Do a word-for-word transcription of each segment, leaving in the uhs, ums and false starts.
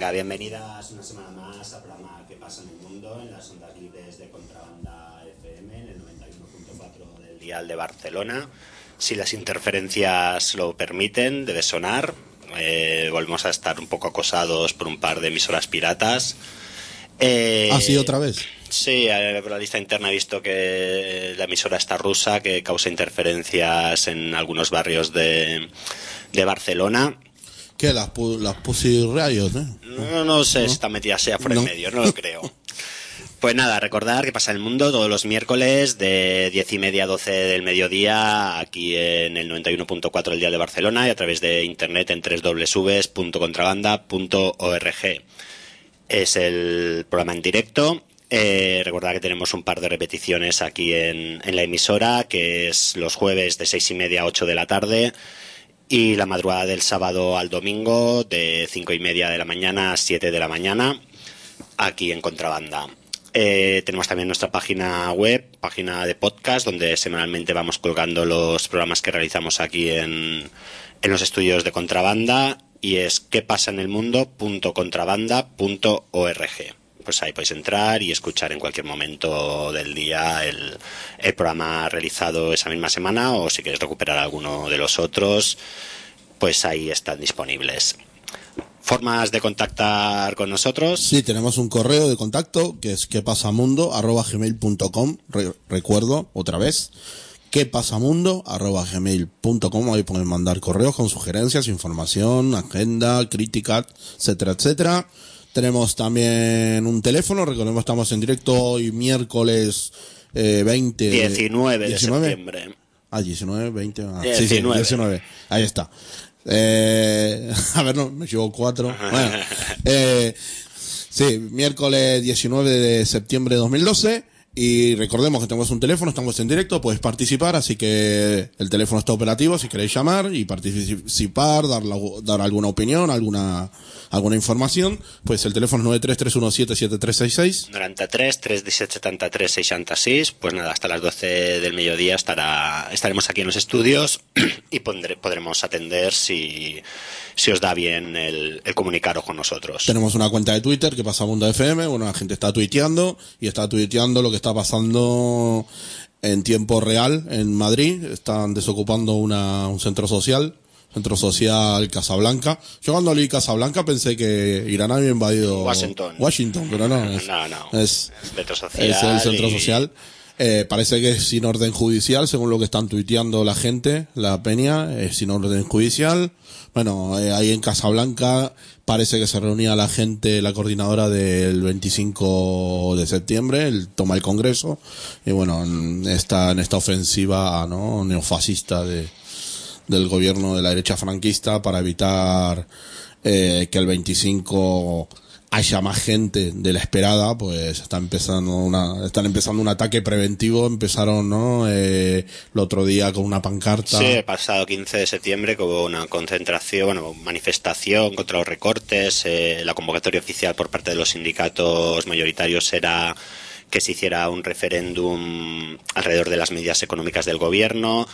Venga, bienvenidas una semana más al programa ¿Qué pasa en el mundo? En las ondas libres de Contrabanda F M, en el noventa y uno punto cuatro del dial de Barcelona. Si las interferencias lo permiten, debe sonar. Eh, volvemos a estar un poco acosados por un par de emisoras piratas. Eh, ¿Ah, sí, otra vez? Sí, por la lista interna he visto que la emisora está rusa, que causa interferencias en algunos barrios de, de Barcelona. ¿Qué? Las, pu- las Pussy Riot, ¿eh? No, no sé ¿No? si está metida sea por No. el medio, no lo creo. Pues nada, recordar que pasa en el mundo todos los miércoles de diez y media a doce del mediodía aquí en el noventa y uno punto cuatro del dial de Barcelona y a través de internet en doble u doble u doble u punto contrabanda punto org. Es el programa en directo. Eh, recordad que tenemos un par de repeticiones aquí en, en la emisora, que es los jueves de seis y media a ocho de la tarde y la madrugada del sábado al domingo de cinco y media de la mañana a siete de la mañana aquí en Contrabanda. Eh, tenemos también nuestra página web, página de podcast, donde semanalmente vamos colgando los programas que realizamos aquí en, en los estudios de Contrabanda, y es qué pasa en el mundo punto contrabanda punto org. Pues ahí podéis entrar y escuchar en cualquier momento del día el, el programa realizado esa misma semana, o si queréis recuperar alguno de los otros, pues ahí están disponibles. ¿Formas de contactar con nosotros? Sí, tenemos un correo de contacto que es quepasamundo arroba gmail punto com. Re- recuerdo otra vez, quepasamundo arroba gmail punto com. Ahí pueden mandar correos con sugerencias, información, agenda, críticas, etcétera, etcétera. Tenemos también un teléfono, recordemos, estamos en directo hoy miércoles eh, veinte diecinueve de septiembre. Ah, diecinueve, veinte, ah, diecinueve. Sí, sí, diecinueve. Ahí está. Eh, a ver, no, me llevo cuatro. Bueno, eh, sí, miércoles diecinueve de septiembre de dos mil doce. Y recordemos que tenemos un teléfono, estamos en directo, puedes participar, así que el teléfono está operativo si queréis llamar y participar, dar, la, dar alguna opinión, alguna alguna información, pues el teléfono es nueve tres tres uno siete siete tres seis seis. noventa y tres, trescientos disset, setenta y tres, sesenta y seis. Pues nada, hasta las doce del mediodía estará, estaremos aquí en los estudios y pondré, podremos atender si, si os da bien el, el comunicaros con nosotros. Tenemos una cuenta de Twitter que pasa Mundo F M, bueno, la gente está tuiteando y está tuiteando lo que está pasando en tiempo real en Madrid. Están desocupando una, un centro social, centro social Casablanca. Yo cuando leí Casablanca pensé que Irán había invadido Washington. Washington, pero no, es, no, no. es, centro social es el centro y... social. Eh, parece que es sin orden judicial, según lo que están tuiteando la gente, la peña, es sin orden judicial. Bueno, eh, ahí en Casablanca parece que se reunía la gente, la coordinadora del veinticinco de septiembre, el toma el Congreso, y bueno, en esta, en esta ofensiva, ¿no?, neofascista de, del gobierno de la derecha franquista para evitar eh, que el veinticinco haya más gente de la esperada, pues está empezando una, están empezando un ataque preventivo. Empezaron, ¿no?, eh, el otro día con una pancarta. Sí, el pasado quince de septiembre que hubo una concentración, bueno, manifestación contra los recortes. Eh, la convocatoria oficial por parte de los sindicatos mayoritarios era que se hiciera un referéndum alrededor de las medidas económicas del gobierno.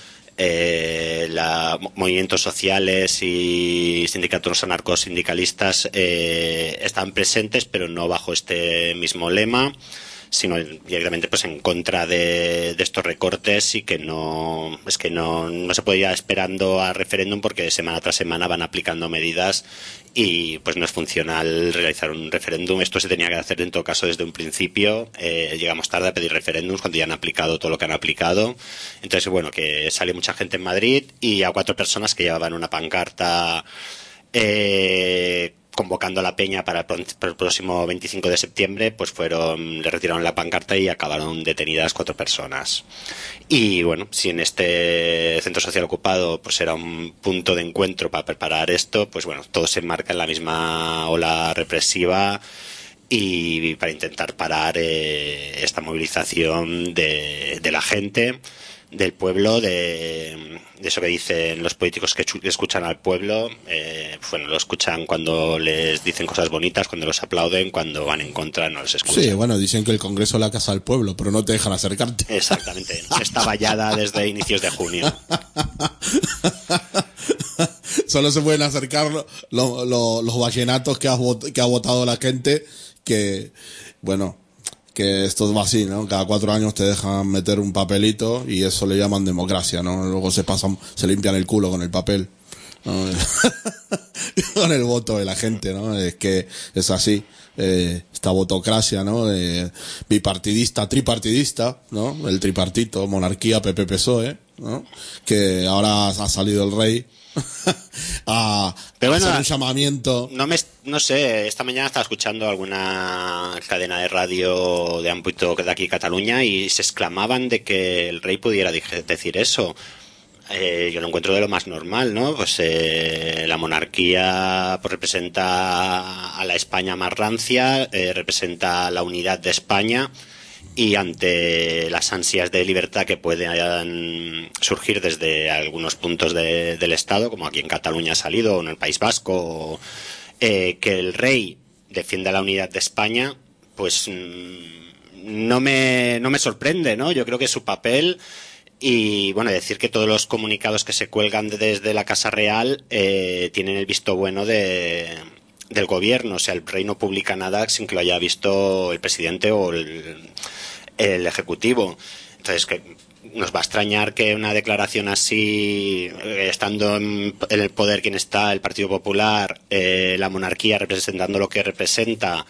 Eh, la, movimientos sociales y sindicatos anarcosindicalistas eh, están presentes, pero no bajo este mismo lema, sino directamente pues en contra de, de estos recortes, y que no es que no, no se puede ir esperando a referéndum porque semana tras semana van aplicando medidas y pues no es funcional realizar un referéndum. Esto se tenía que hacer en todo caso desde un principio. Eh, llegamos tarde a pedir referéndums cuando ya han aplicado todo lo que han aplicado. Entonces, bueno, que salió mucha gente en Madrid y a cuatro personas que llevaban una pancarta eh, convocando a la peña para el, para el próximo veinticinco de septiembre, pues fueron, le retiraron la pancarta y acabaron detenidas cuatro personas. Y bueno, si en este centro social ocupado pues era un punto de encuentro para preparar esto, pues bueno, todo se enmarca en la misma ola represiva y para intentar parar eh, esta movilización de, de la gente, del pueblo, de, de eso que dicen los políticos que escuchan al pueblo. Eh, bueno, lo escuchan cuando les dicen cosas bonitas, cuando los aplauden, cuando van en contra no los escuchan. Sí, bueno, dicen que el Congreso es la casa del pueblo, pero no te dejan acercarte. Exactamente, está vallada desde inicios de junio. solo se pueden acercar lo, lo, lo, los vallenatos que, has vot, que ha votado la gente, que, bueno, que esto va así, ¿no? Cada cuatro años te dejan meter un papelito y eso le llaman democracia, ¿no? Luego se pasan, se limpian el culo con el papel, ¿no? Con el voto de la gente, ¿no? Es que es así. Eh, esta votocracia, ¿no? Eh, bipartidista, tripartidista, ¿no? El tripartito, monarquía, P P P S O E, ¿no? Que ahora ha salido el rey a, Pero bueno, hacer un llamamiento. No me, no sé, esta mañana estaba escuchando alguna cadena de radio de ámbito de aquí Cataluña y se exclamaban de que el rey pudiera decir eso. Eh, yo lo encuentro de lo más normal, ¿no? Pues eh, la monarquía pues, representa a la España más rancia, eh, representa la unidad de España, y ante las ansias de libertad que puedan surgir desde algunos puntos de, del Estado, como aquí en Cataluña ha salido, o en el País Vasco, o, eh, que el rey defienda la unidad de España, pues no me, no me sorprende, ¿no? Yo creo que su papel... Y bueno, decir que todos los comunicados que se cuelgan desde la Casa Real eh, tienen el visto bueno de, del gobierno. O sea, el rey no publica nada sin que lo haya visto el presidente o el, el ejecutivo. Entonces, que nos va a extrañar que una declaración así, eh, estando en, en el poder quien está, el Partido Popular, eh, la monarquía representando lo que representa,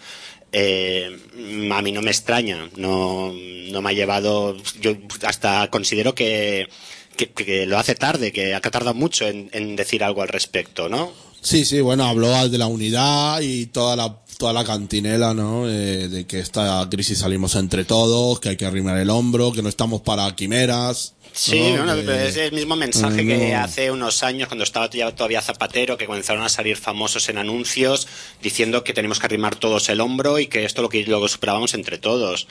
Eh, a mí no me extraña, no, no me ha llevado, yo hasta considero que, que, que lo hace tarde, que ha tardado mucho en, en decir algo al respecto, ¿no? Sí, sí, bueno, habló de la unidad y toda la toda la cantinela, ¿no? Eh, de que esta crisis salimos entre todos, que hay que arrimar el hombro, que no estamos para quimeras. Sí, ¿no? bueno, que, pero es el mismo mensaje no. que hace unos años, cuando estaba todavía Zapatero, que comenzaron a salir famosos en anuncios diciendo que tenemos que arrimar todos el hombro y que esto lo que luego superábamos entre todos.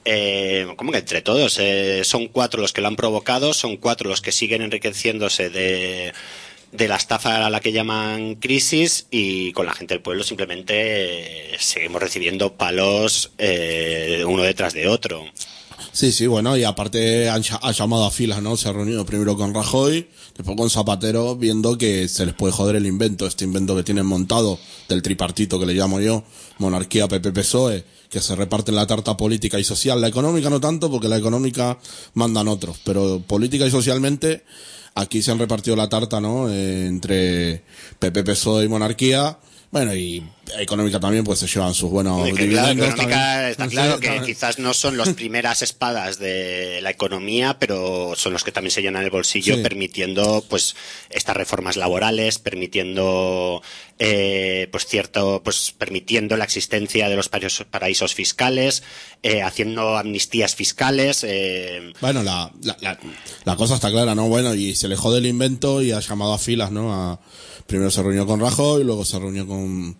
Eh, ¿Cómo que entre todos? Eh, son cuatro los que lo han provocado, son cuatro los que siguen enriqueciéndose de... de la estafa a la que llaman crisis, y con la gente del pueblo simplemente eh, seguimos recibiendo palos eh, uno detrás de otro. Sí, sí, bueno, y aparte han, ha llamado a filas, ¿no? Se ha reunido primero con Rajoy, después con Zapatero, viendo que se les puede joder el invento, este invento que tienen montado del tripartito que le llamo yo, monarquía, P P P S O E, que se reparten la tarta política y social. La económica no tanto, porque la económica mandan otros, pero política y socialmente aquí se han repartido la tarta, ¿no? Eh, entre P P P S O E y monarquía. Bueno, y económica también, pues se llevan sus buenos que, claro, dividendos. Económica también. está claro que también. Quizás no son las primeras espadas de la economía, pero son los que también se llenan el bolsillo, sí, permitiendo pues estas reformas laborales, permitiendo eh, pues cierto, pues permitiendo la existencia de los paraísos fiscales, eh, haciendo amnistías fiscales. Eh. Bueno, la, la, la, la cosa está clara, ¿no? Bueno, y se le jode el invento y ha llamado a filas, ¿no? A, primero se reunió con Rajoy, luego se reunió con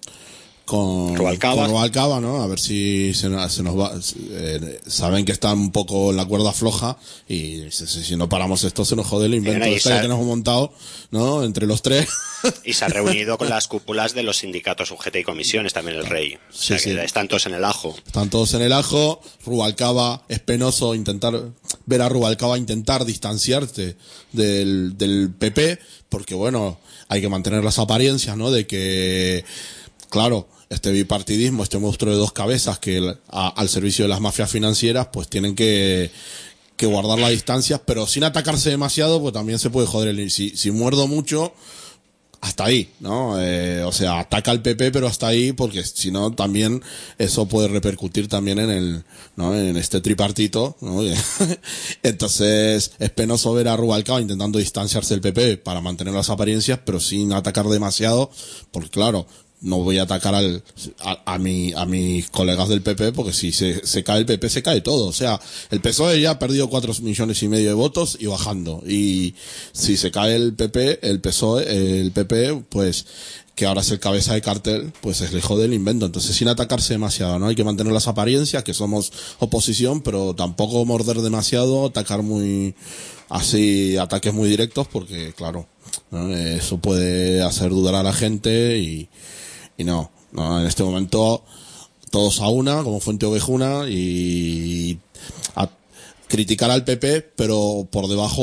con Rubalcaba, con Rubalcaba, ¿no? A ver si se, se nos va. Eh, saben que están un poco en la cuerda floja y si, si no paramos esto se nos jode el invento este que tenemos montado, ¿no? Entre los tres. Y se ha reunido con las cúpulas de los sindicatos U G T y comisiones también el rey. O sea sí, que sí. Están todos en el ajo. Están todos en el ajo. Rubalcaba, es penoso intentar ver a Rubalcaba intentar distanciarse del, del P P, porque bueno, hay que mantener las apariencias, ¿no? De que, claro, este bipartidismo, este monstruo de dos cabezas que a, al servicio de las mafias financieras, pues tienen que, que guardar las distancias, pero sin atacarse demasiado, pues también se puede joder el, si, si muerdo mucho, hasta ahí, ¿no? Eh, o sea, ataca al P P, pero hasta ahí, porque si no, también eso puede repercutir también en el, ¿no? En este tripartito, ¿no? Entonces, es penoso ver a Rubalcaba intentando distanciarse del P P para mantener las apariencias, pero sin atacar demasiado, porque claro, no voy a atacar al, a, a mi, a mis colegas del P P, porque si se, se cae el P P, se cae todo. O sea, el P S O E ya ha perdido cuatro millones y medio de votos y bajando. Y si se cae el P P, el P S O E, el P P, pues, que ahora es el cabeza de cartel, pues se le jode el invento. Entonces, sin atacarse demasiado, ¿no? Hay que mantener las apariencias, que somos oposición, pero tampoco morder demasiado, atacar muy, así, ataques muy directos, porque, claro, ¿no? Eso puede hacer dudar a la gente y, y no, no, en este momento todos a una, como Fuente Ovejuna, y a criticar al P P, pero por debajo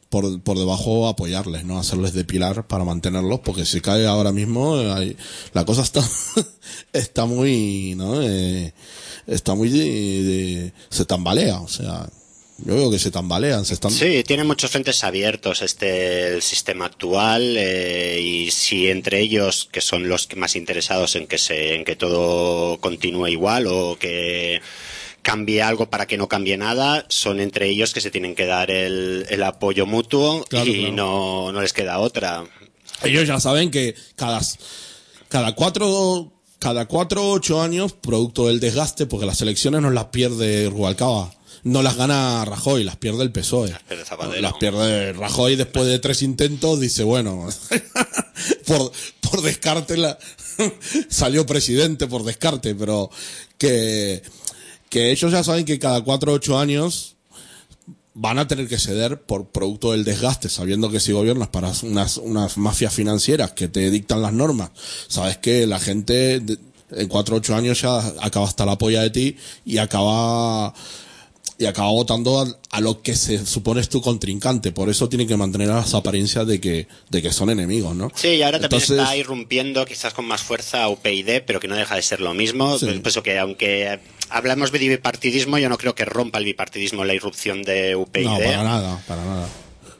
por, por debajo apoyarles, ¿no? Hacerles de pilar para mantenerlos, porque si cae ahora mismo, hay, la cosa está, está muy, ¿no? Eh, está muy, de, de, se tambalea, o sea, yo veo que se tambalean, se están... Sí, tiene muchos frentes abiertos este el sistema actual, eh, y si entre ellos, que son los que más interesados en que se, en que todo continúe igual o que cambie algo para que no cambie nada, son entre ellos que se tienen que dar el, el apoyo mutuo, claro, y claro. no no les queda otra. Ellos ya saben que cada cada cuatro cada cuatro o ocho años, producto del desgaste, porque las elecciones no las pierde Rubalcaba, no las gana Rajoy, las pierde el P S O E. Las pierde Zapatero. Las pierde Rajoy después de tres intentos, dice, bueno, por por descarte la, salió presidente por descarte, pero que que ellos ya saben que cada cuatro o ocho años van a tener que ceder por producto del desgaste, sabiendo que si gobiernas para unas, unas mafias financieras que te dictan las normas, sabes que la gente de, en cuatro o ocho años ya acaba hasta la polla de ti y acaba y acaba votando a, a lo que se supone es tu contrincante. Por eso tienen que mantener las apariencias de que de que son enemigos, ¿no? Sí, y ahora también Entonces, está irrumpiendo quizás con más fuerza U P YD, pero que no deja de ser lo mismo. Sí. Por eso que aunque hablamos de bipartidismo, yo no creo que rompa el bipartidismo la irrupción de U P YD. No, para nada, para nada.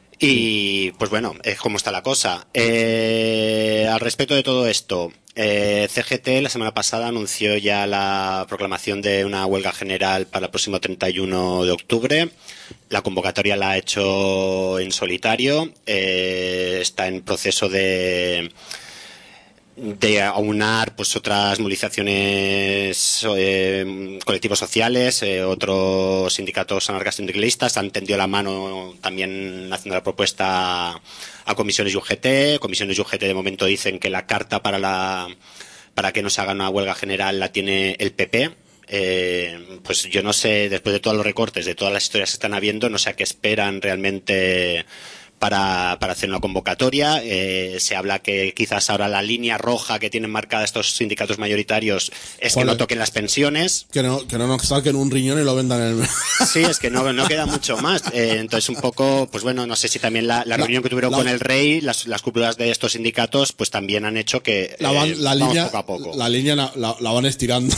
Y pues bueno, es como está la cosa. Eh, al respecto de todo esto, eh, C G T la semana pasada anunció ya la proclamación de una huelga general para el próximo treinta y uno de octubre. La convocatoria la ha hecho en solitario. Eh, está en proceso de de aunar pues otras movilizaciones, eh, colectivos sociales, eh, otros sindicatos anarcosindicalistas han tendido la mano también haciendo la propuesta a comisiones y U G T. Comisiones y U G T de momento dicen que la carta para la para que no se haga una huelga general la tiene el P P. Eh, pues yo no sé, después de todos los recortes, de todas las historias que están habiendo, no sé a qué esperan realmente para, para hacer una convocatoria. Eh, se habla que quizás ahora la línea roja que tienen marcada estos sindicatos mayoritarios es Joder. que no toquen las pensiones. Que no, que no nos saquen un riñón y lo vendan en el... Sí, es que no, no queda mucho más. Eh, entonces un poco, pues bueno, no sé si también la, la, la reunión que tuvieron la, con el rey, las, las cúpulas de estos sindicatos, pues también han hecho que la, van, eh, la línea, poco a poco. La línea la, la, la van estirando.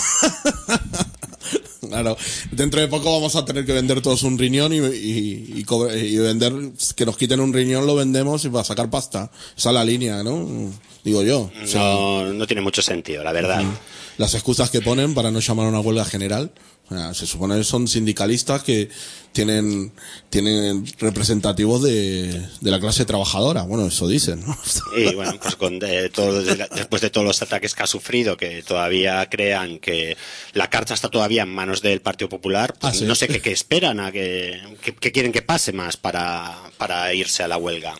Claro, dentro de poco vamos a tener que vender todos un riñón y, y, y, cobre, y vender, que nos quiten un riñón, lo vendemos y para sacar pasta. Esa es la línea, ¿no? Digo yo. O sea, no, no tiene mucho sentido, la verdad. Las excusas que ponen para no llamar a una huelga general, o sea, se supone que son sindicalistas que tienen tienen representativos de, de la clase trabajadora. Bueno, eso dicen, ¿no? Y bueno, pues con de todo, de, después de todos los ataques que ha sufrido, que todavía crean que la carta está todavía en manos del Partido Popular, pues ah, ¿sí? no sé qué, qué esperan, a que, que, que quieren que pase más para, para irse a la huelga.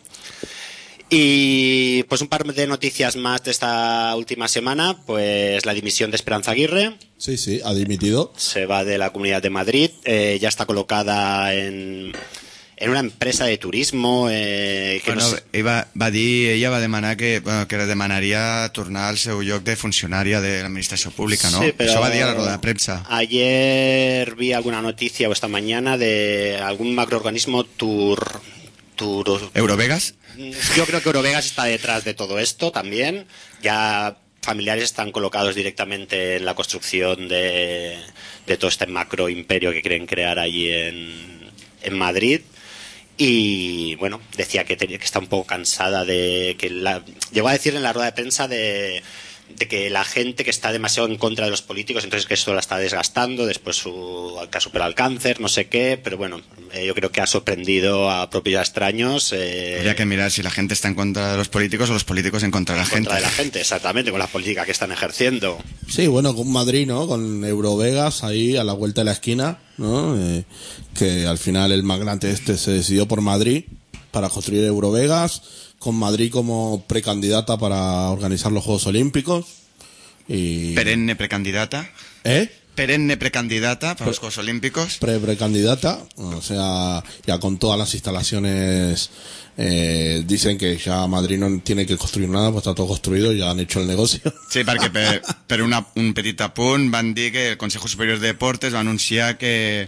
Y pues un par de noticias más de esta última semana, pues la dimisión de Esperanza Aguirre. Sí, sí, ha dimitido. Se va de la Comunidad de Madrid, eh, ya está colocada en, en una empresa de turismo. Eh, que bueno, no sé... va, va dir, ella va demanar que, bueno, que demanaria tornar al seu lloc de funcionària de l'administració pública, ¿no? Sí, pero això va dir a la roda de premsa. Ayer vi alguna noticia, o esta mañana, de algún macroorganismo tur... tur... ¿Eurovegas? Yo creo que Eurovegas está detrás de todo esto también. Ya familiares están colocados directamente en la construcción de, de todo este macro imperio que quieren crear allí en, en Madrid. Y bueno, decía que tenía que estar un poco cansada de que la, llegó a decir en la rueda de prensa de, de que la gente que está demasiado en contra de los políticos, entonces que eso la está desgastando, después su, que ha superado el cáncer, no sé qué, pero bueno, eh, yo creo que ha sorprendido a propios extraños. Eh, Habría que mirar si la gente está en contra de los políticos o los políticos en contra de la en gente. En contra de la gente, exactamente, con la política que están ejerciendo. Sí, bueno, con Madrid, ¿no? Con Eurovegas ahí a la vuelta de la esquina, ¿no? Eh, que al final el magnate este se decidió por Madrid para construir Eurovegas, con Madrid como precandidata para organizar los Juegos Olímpicos. Y... Perenne precandidata. ¿Eh? Perenne precandidata para Pre los Juegos Olímpicos. Pre-precandidata, o sea, ya con todas las instalaciones, eh, dicen que ya Madrid no tiene que construir nada, pues está todo construido, ya han hecho el negocio. Sí, perquè per, per una, un petit apunt van dir que el Consejo Superior de Deportes va anunciar que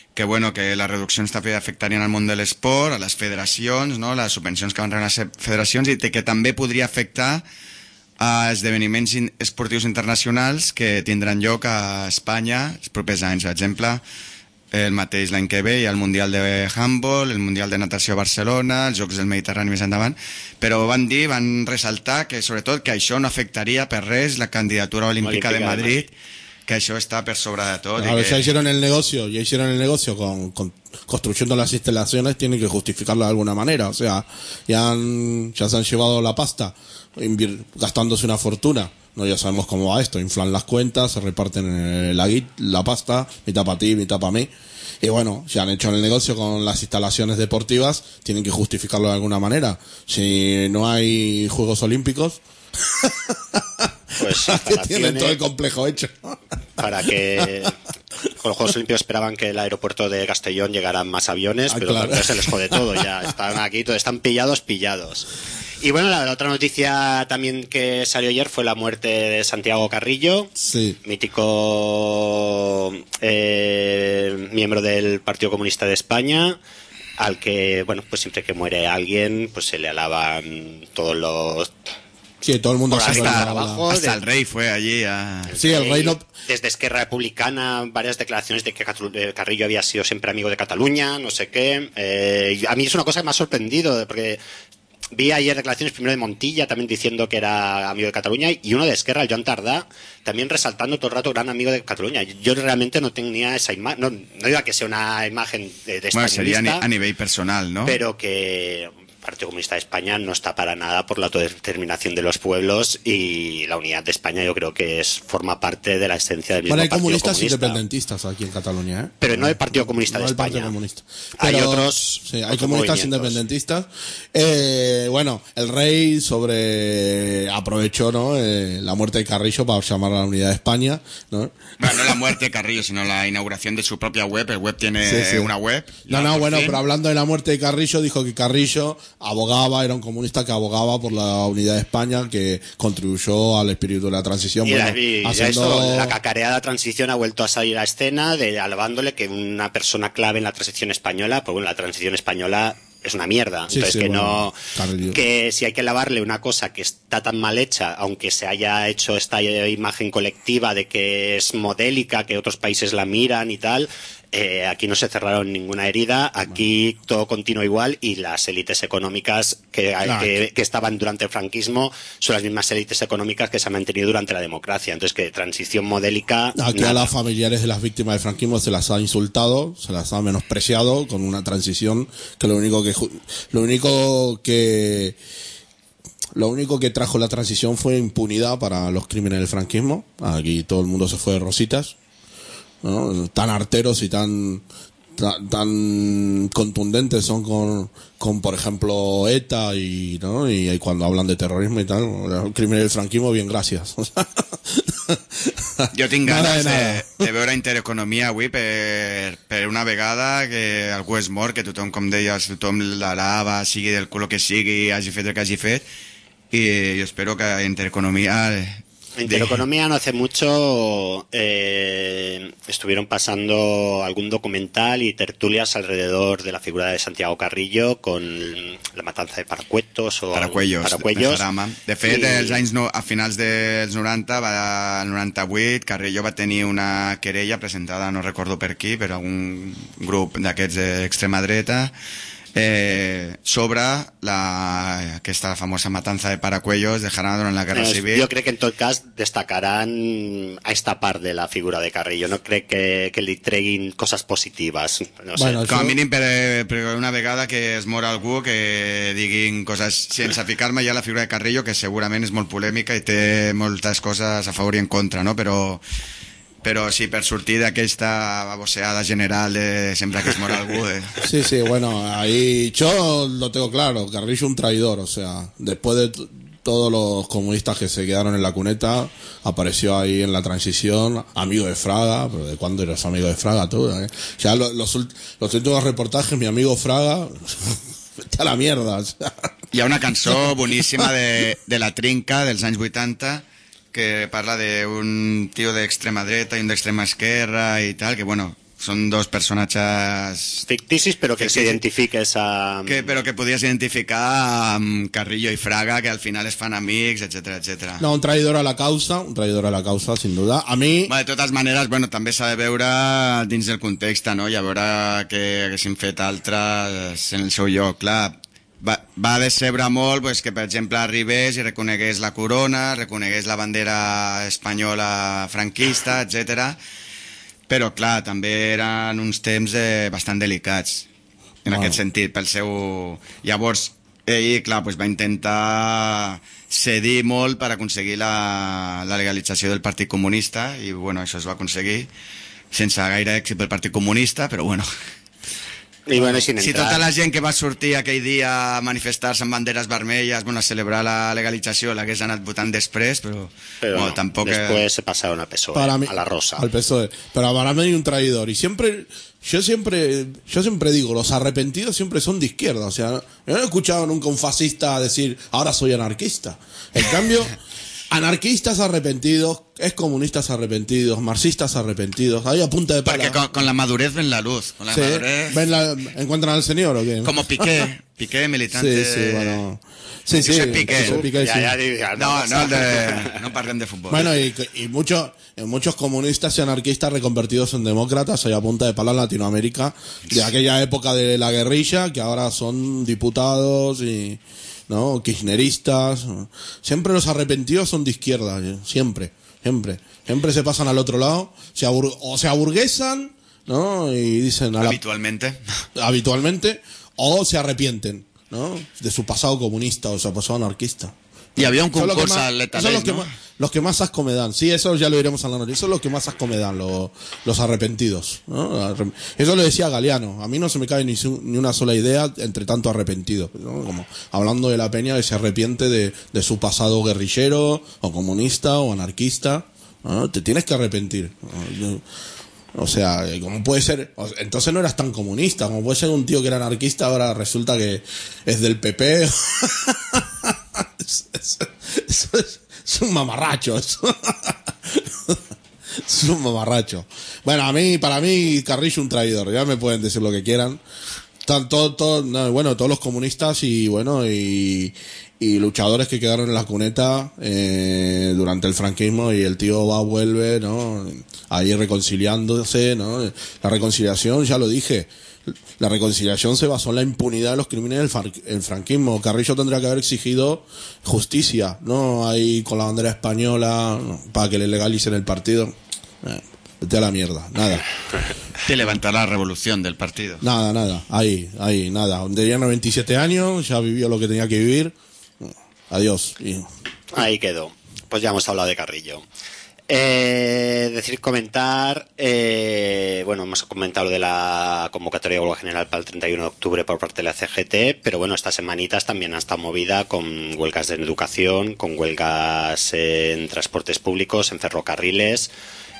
que, bueno, que les reduccions també afectarien al món de l'esport, a les federacions, no? Les subvencions que van rebre les federacions, i que també podria afectar a esdeveniments esportius internacionals que tindran lloc a Espanya els propers anys. Per exemple, el mateix l'any que ve hi ha el Mundial de Handball, el Mundial de Natació a Barcelona, els Jocs del Mediterrani més endavant, però van dir, van ressaltar que sobretot que això no afectaria per res la candidatura olímpica, olímpica de Madrid, de Madrid, que això está per sobre de todo. A ver, que... ya hicieron el negocio, ya hicieron el negocio con, con construyendo las instalaciones, tienen que justificarlo de alguna manera. O sea, ya, han, ya se han llevado la pasta, gastándose una fortuna. No, ya sabemos cómo va esto, inflan las cuentas, se reparten la, la pasta, mitad para ti, mitad para mí. Y bueno, si han hecho el negocio con las instalaciones deportivas, tienen que justificarlo de alguna manera. Si no hay Juegos Olímpicos, pues tienen todo el complejo hecho. Para que con los Juegos Olímpicos esperaban que el aeropuerto de Castellón llegaran más aviones, ah, pero claro, se les jode todo ya. Están aquí, están pillados, pillados. Y bueno, la, la otra noticia también que salió ayer fue la muerte de Santiago Carrillo, sí. mítico eh, miembro del Partido Comunista de España, al que, bueno, pues siempre que muere alguien, pues se le alaban todos los... Sí, todo el mundo hasta, se abajo, hasta de, el rey fue allí a... El sí, rey, el rey no... Desde Esquerra Republicana, varias declaraciones de que Carrillo había sido siempre amigo de Cataluña, no sé qué. Eh, a mí es una cosa que me ha sorprendido, porque vi ayer declaraciones primero de Montilla, también diciendo que era amigo de Cataluña, y uno de Esquerra, el Joan Tardá, también resaltando todo el rato gran amigo de Cataluña. Yo realmente no tenía esa imagen, no, no digo que sea una imagen de, de bueno, españolista, sería a nivel personal, ¿no? Pero que... Partido Comunista de España no está para nada por la autodeterminación de los pueblos, y la unidad de España yo creo que es forma parte de la esencia del mismo bueno, hay Partido comunistas Comunista. Independentistas aquí en Cataluña, ¿eh? Pero no el Partido Comunista no de el España. Partido Comunista. Hay Pero, otros, sí, hay otros comunistas independentistas. Eh, bueno, el rey sobre aprovechó, ¿no? Eh, la muerte de Carrillo para llamar a la unidad de España, ¿no? Bueno, no la muerte de Carrillo, sino la inauguración de su propia web. El web tiene sí, sí. una web. No, no, bueno, fin. Pero hablando de la muerte de Carrillo, dijo que Carrillo abogaba, era un comunista que abogaba por la unidad de España, que contribuyó al espíritu de la transición. Y, bueno, la, y haciendo... esto, la cacareada transición ha vuelto a salir a escena, de alabándole que una persona clave en la transición española, pues bueno, la transición española es una mierda. Sí, Entonces sí, que bueno, no Carrillo. Que si hay que lavarle una cosa que está tan mal hecha, aunque se haya hecho esta imagen colectiva de que es modélica, que otros países la miran y tal, eh, aquí no se cerraron ninguna herida, aquí bueno. todo continúa igual, y las élites económicas que, claro. que, que estaban durante el franquismo son las mismas élites económicas que se han mantenido durante la democracia. Entonces que transición modélica... Aquí nada. A las familiares de las víctimas del franquismo se las ha insultado, se las ha menospreciado con una transición que lo único que lo único que lo único que trajo la transición fue impunidad para los crímenes del franquismo. Aquí todo el mundo se fue de rositas, ¿no? Tan arteros y tan tan, tan contundentes son con, con por ejemplo ETA y no y cuando hablan de terrorismo y tal, el crimen del franquismo, bien, gracias. Jo tinc ganes de, de, de veure Intereconomia avui per, per una vegada que algú és mort, que tothom, com deies, tothom l'alaba, sigui del color que sigui, hagi fet el que hagi fet, i jo espero que Intereconomia... Intereconomía no hace mucho eh, estuvieron pasando algún documental y tertulias alrededor de la figura de Santiago Carrillo con la matanza de Paracuetos o Paracuellos, Paracuellos. De, Jarama. De fet, I... els anys no, a finals dels noranta, va, al noranta-vuit, Carrillo va tenir una querella presentada, no recordo per qui, per algun grup d'aquests d'extrema dreta, Eh, sobre la, aquesta famosa matanza de Paracuellos de Jarama durant la Guerra eh, Civil. Yo creo que en tot cas destacarán a esta part de la figura de Carrillo. No crec que, que li treguin coses positives. No sé. Bueno, com a mínim per, per una vegada que es mor algú que diguin coses, sense ficar-me ja la figura de Carrillo, que segurament és molt polèmica i té moltes coses a favor i en contra, no? Però Pero sí, per sortir d'aquesta baboseada general de sempre que es mor algú. Eh. Sí, sí, bueno, ahí yo lo tengo claro, Carrillo un traidor, o sea, después de t- todos los comunistas que se quedaron en la cuneta, apareció ahí en la transición, amigo de Fraga, pero ¿de cuándo eres amigo de Fraga tú? Eh? Ya lo, los, los últimos reportajes, mi amigo Fraga, vete a la mierda. O sea. Hi ha una cançó boníssima de, de La Trinca, dels anys vuitanta, que parla d'un tio d'extrema dreta i un d'extrema esquerra i tal, que bueno, Són dos personatges... ficticis, però que s'identifiques a... Que, però que podies identificar amb Carrillo i Fraga, que al final es fan amics, etcètera, etcètera. No, un traïdor a la causa, un traïdor a la causa, sin duda. A mi... Bueno, de totes maneres, bueno, també s'ha de veure dins del context, no? I a veure que haguessin fet altres en el seu lloc. Clar, va, va decebre molt pues, que, per exemple, arribés i reconegués la corona, reconegués la bandera espanyola franquista, etcètera. Però, clar, també eren uns temps eh, bastant delicats, en oh. aquest sentit, pel seu... Llavors, ell, clar, pues, va intentar cedir molt per aconseguir la, la legalització del Partit Comunista, i, bueno, això es va aconseguir sense gaire èxit pel Partit Comunista, però, bueno... I bueno, sin si tota la gent que va sortir aquell dia a manifestar-se amb banderes vermelles, bueno, a celebrar la legalització, l'hagués anat votant després, però, pero bueno, no, tampoco... Después se pasaron a P S O E, para mí, a la Rosa. Al P S O E. Pero para mí hay un traidor. Y siempre, yo siempre, yo siempre digo, los arrepentidos siempre son de izquierda. O sea, yo no he escuchado nunca un fascista decir, ahora soy anarquista. En cambio... Anarquistas arrepentidos, excomunistas arrepentidos, marxistas arrepentidos, ahí a punta de pala. Porque con, con la madurez ven la luz. Con la sí, madurez... ¿ven la, ¿encuentran al señor o qué? Como Piqué, Piqué militante... Sí, sí, bueno... Sí, sí, Josep Piqué. Josep Piqué, ya, sí. ya, ya, no, no, de, no parlen de fútbol. Bueno, y, y muchos muchos comunistas y anarquistas reconvertidos en demócratas, ahí a punta de pala en Latinoamérica, de aquella época de la guerrilla, que ahora son diputados y... ¿no? Kirchneristas, siempre los arrepentidos son de izquierda, siempre, siempre, siempre se pasan al otro lado, se abur- o se aburguesan, ¿no? Y dicen a la- habitualmente, habitualmente, o se arrepienten, ¿no? De su pasado comunista o su pasado anarquista. Y había un Eso es lo que concurso más- al Letalés, eso es los que ¿no? más- los que más asco me dan. Sí, eso ya lo iremos hablando. Eso es lo que más asco me dan, lo- los arrepentidos, ¿no? Eso lo decía Galeano. A mí no se me cabe ni, su- ni una sola idea entre tanto arrepentido, ¿no? Como hablando de la peña que se arrepiente de, de su pasado guerrillero, o comunista, o anarquista, ¿no? Te tienes que arrepentir, ¿no? O sea, ¿cómo puede ser? O sea, entonces no eras tan comunista. Como puede ser un tío que era anarquista, ahora resulta que es del P P. Eso es, eso es, es un mamarracho. Eso. Es un mamarracho. Bueno, a mí, para mí, Carrillo un traidor. Ya me pueden decir lo que quieran. Están todo, todo, no, bueno, todos los comunistas y bueno, y, y luchadores que quedaron en la cuneta eh, durante el franquismo, y el tío va, vuelve, ¿no? Ahí reconciliándose, ¿no? La reconciliación, ya lo dije, la reconciliación se basó en la impunidad de los crímenes del far- el franquismo. Carrillo tendría que haber exigido justicia, ¿no? Ahí con la bandera española, ¿no? Para que le legalicen el partido. Eh, vete a la mierda, nada. Te levantará la revolución del partido. Nada, nada, ahí, ahí, nada. Tenía noventa y siete años, ya vivió lo que tenía que vivir. Adiós. Y... Ahí quedó. Pues ya hemos hablado de Carrillo. Eh, decir, comentar, eh, bueno, hemos comentado lo de la convocatoria de huelga general para el treinta y uno de octubre por parte de la C G T, pero bueno, estas semanitas también ha estado movida con huelgas en educación, con huelgas en transportes públicos, en ferrocarriles.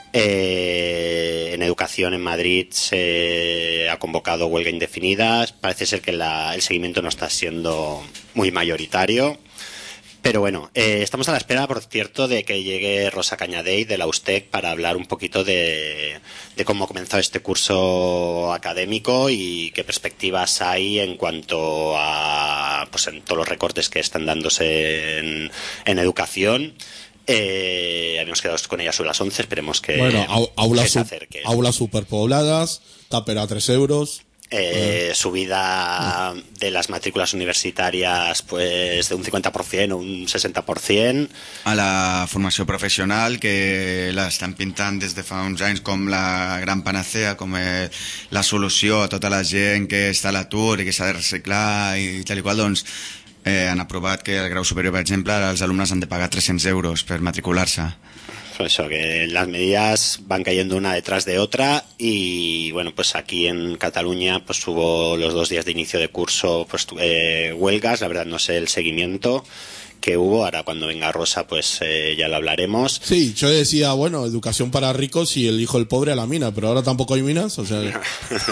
Eh, en educación en Madrid se ha convocado huelga indefinida. Parece ser que la, el seguimiento no está siendo muy mayoritario. Pero bueno, eh, estamos a la espera, por cierto, de que llegue Rosa Cañadell de la USTEC para hablar un poquito de, de cómo ha comenzado este curso académico y qué perspectivas hay en cuanto a pues en todos los recortes que están dándose en, en educación. Eh, habíamos quedado con ella sobre las once, esperemos que, bueno, au- aulas, que se su- acerque. aulas superpobladas, tupper a tres euros. Eh, subida de las matrículas universitarias pues de un cincuenta por ciento o un sesenta por ciento. A la formació professional, que la estan pintant des de fa uns anys com la gran panacea, com eh, la solució a tota la gent que està a l'atur i que s'ha de reciclar i tal i qual, doncs eh, han aprovat que el grau superior, per exemple, els alumnes han de pagar tres-cents euros per matricular-se. Eso, que las medidas van cayendo una detrás de otra y bueno, pues aquí en Cataluña pues hubo los dos días de inicio de curso pues eh, huelgas, la verdad no sé el seguimiento que hubo, ahora cuando venga Rosa pues eh, ya lo hablaremos. Sí, yo decía, bueno, educación para ricos y el hijo del pobre a la mina, pero ahora tampoco hay minas, o sea...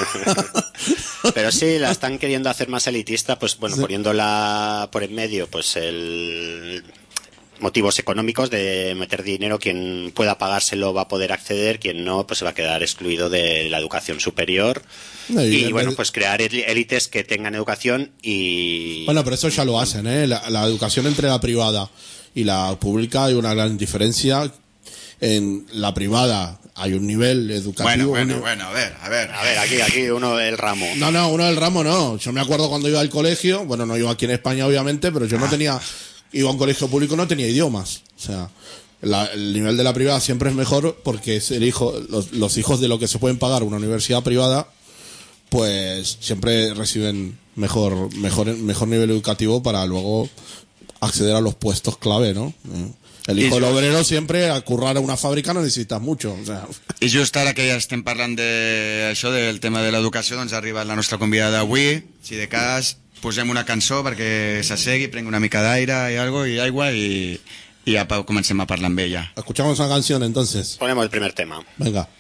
Pero sí, la están queriendo hacer más elitista, pues bueno, poniéndola por en medio, pues el... motivos económicos de meter dinero. Quien pueda pagárselo va a poder acceder, quien no, pues se va a quedar excluido de la educación superior. No, y, y bueno, pues crear élites que tengan educación y... Bueno, pero eso ya lo hacen, ¿eh? La, la educación entre la privada y la pública hay una gran diferencia. En la privada hay un nivel educativo. Bueno, bueno, un... bueno, a ver, a ver. A ver, aquí, aquí uno del ramo. No, no, uno del ramo no. Yo me acuerdo cuando iba al colegio, bueno, no iba aquí en España obviamente, pero yo no tenía, iba a un colegio público, no tenía idiomas. O sea, la, el nivel de la privada siempre es mejor porque es el hijo, los, los hijos de lo que se pueden pagar una universidad privada, pues siempre reciben mejor, mejor, mejor nivel educativo para luego acceder a los puestos clave, ¿no? Eh. El hijo del obrero siempre, a currar a una fàbrica no necessites mucho. O sea. I just ara que ja estem parlant d'això, de, del tema de l'educació, doncs ha arribat la nostra convidada d'avui. Si de cas, posem una cançó perquè s'assegui, prengui una mica d'aire i algo, i aigua, i, i ja comencem a parlar amb ella. Escuchamos una canción entonces. Ponemos el primer tema. Venga.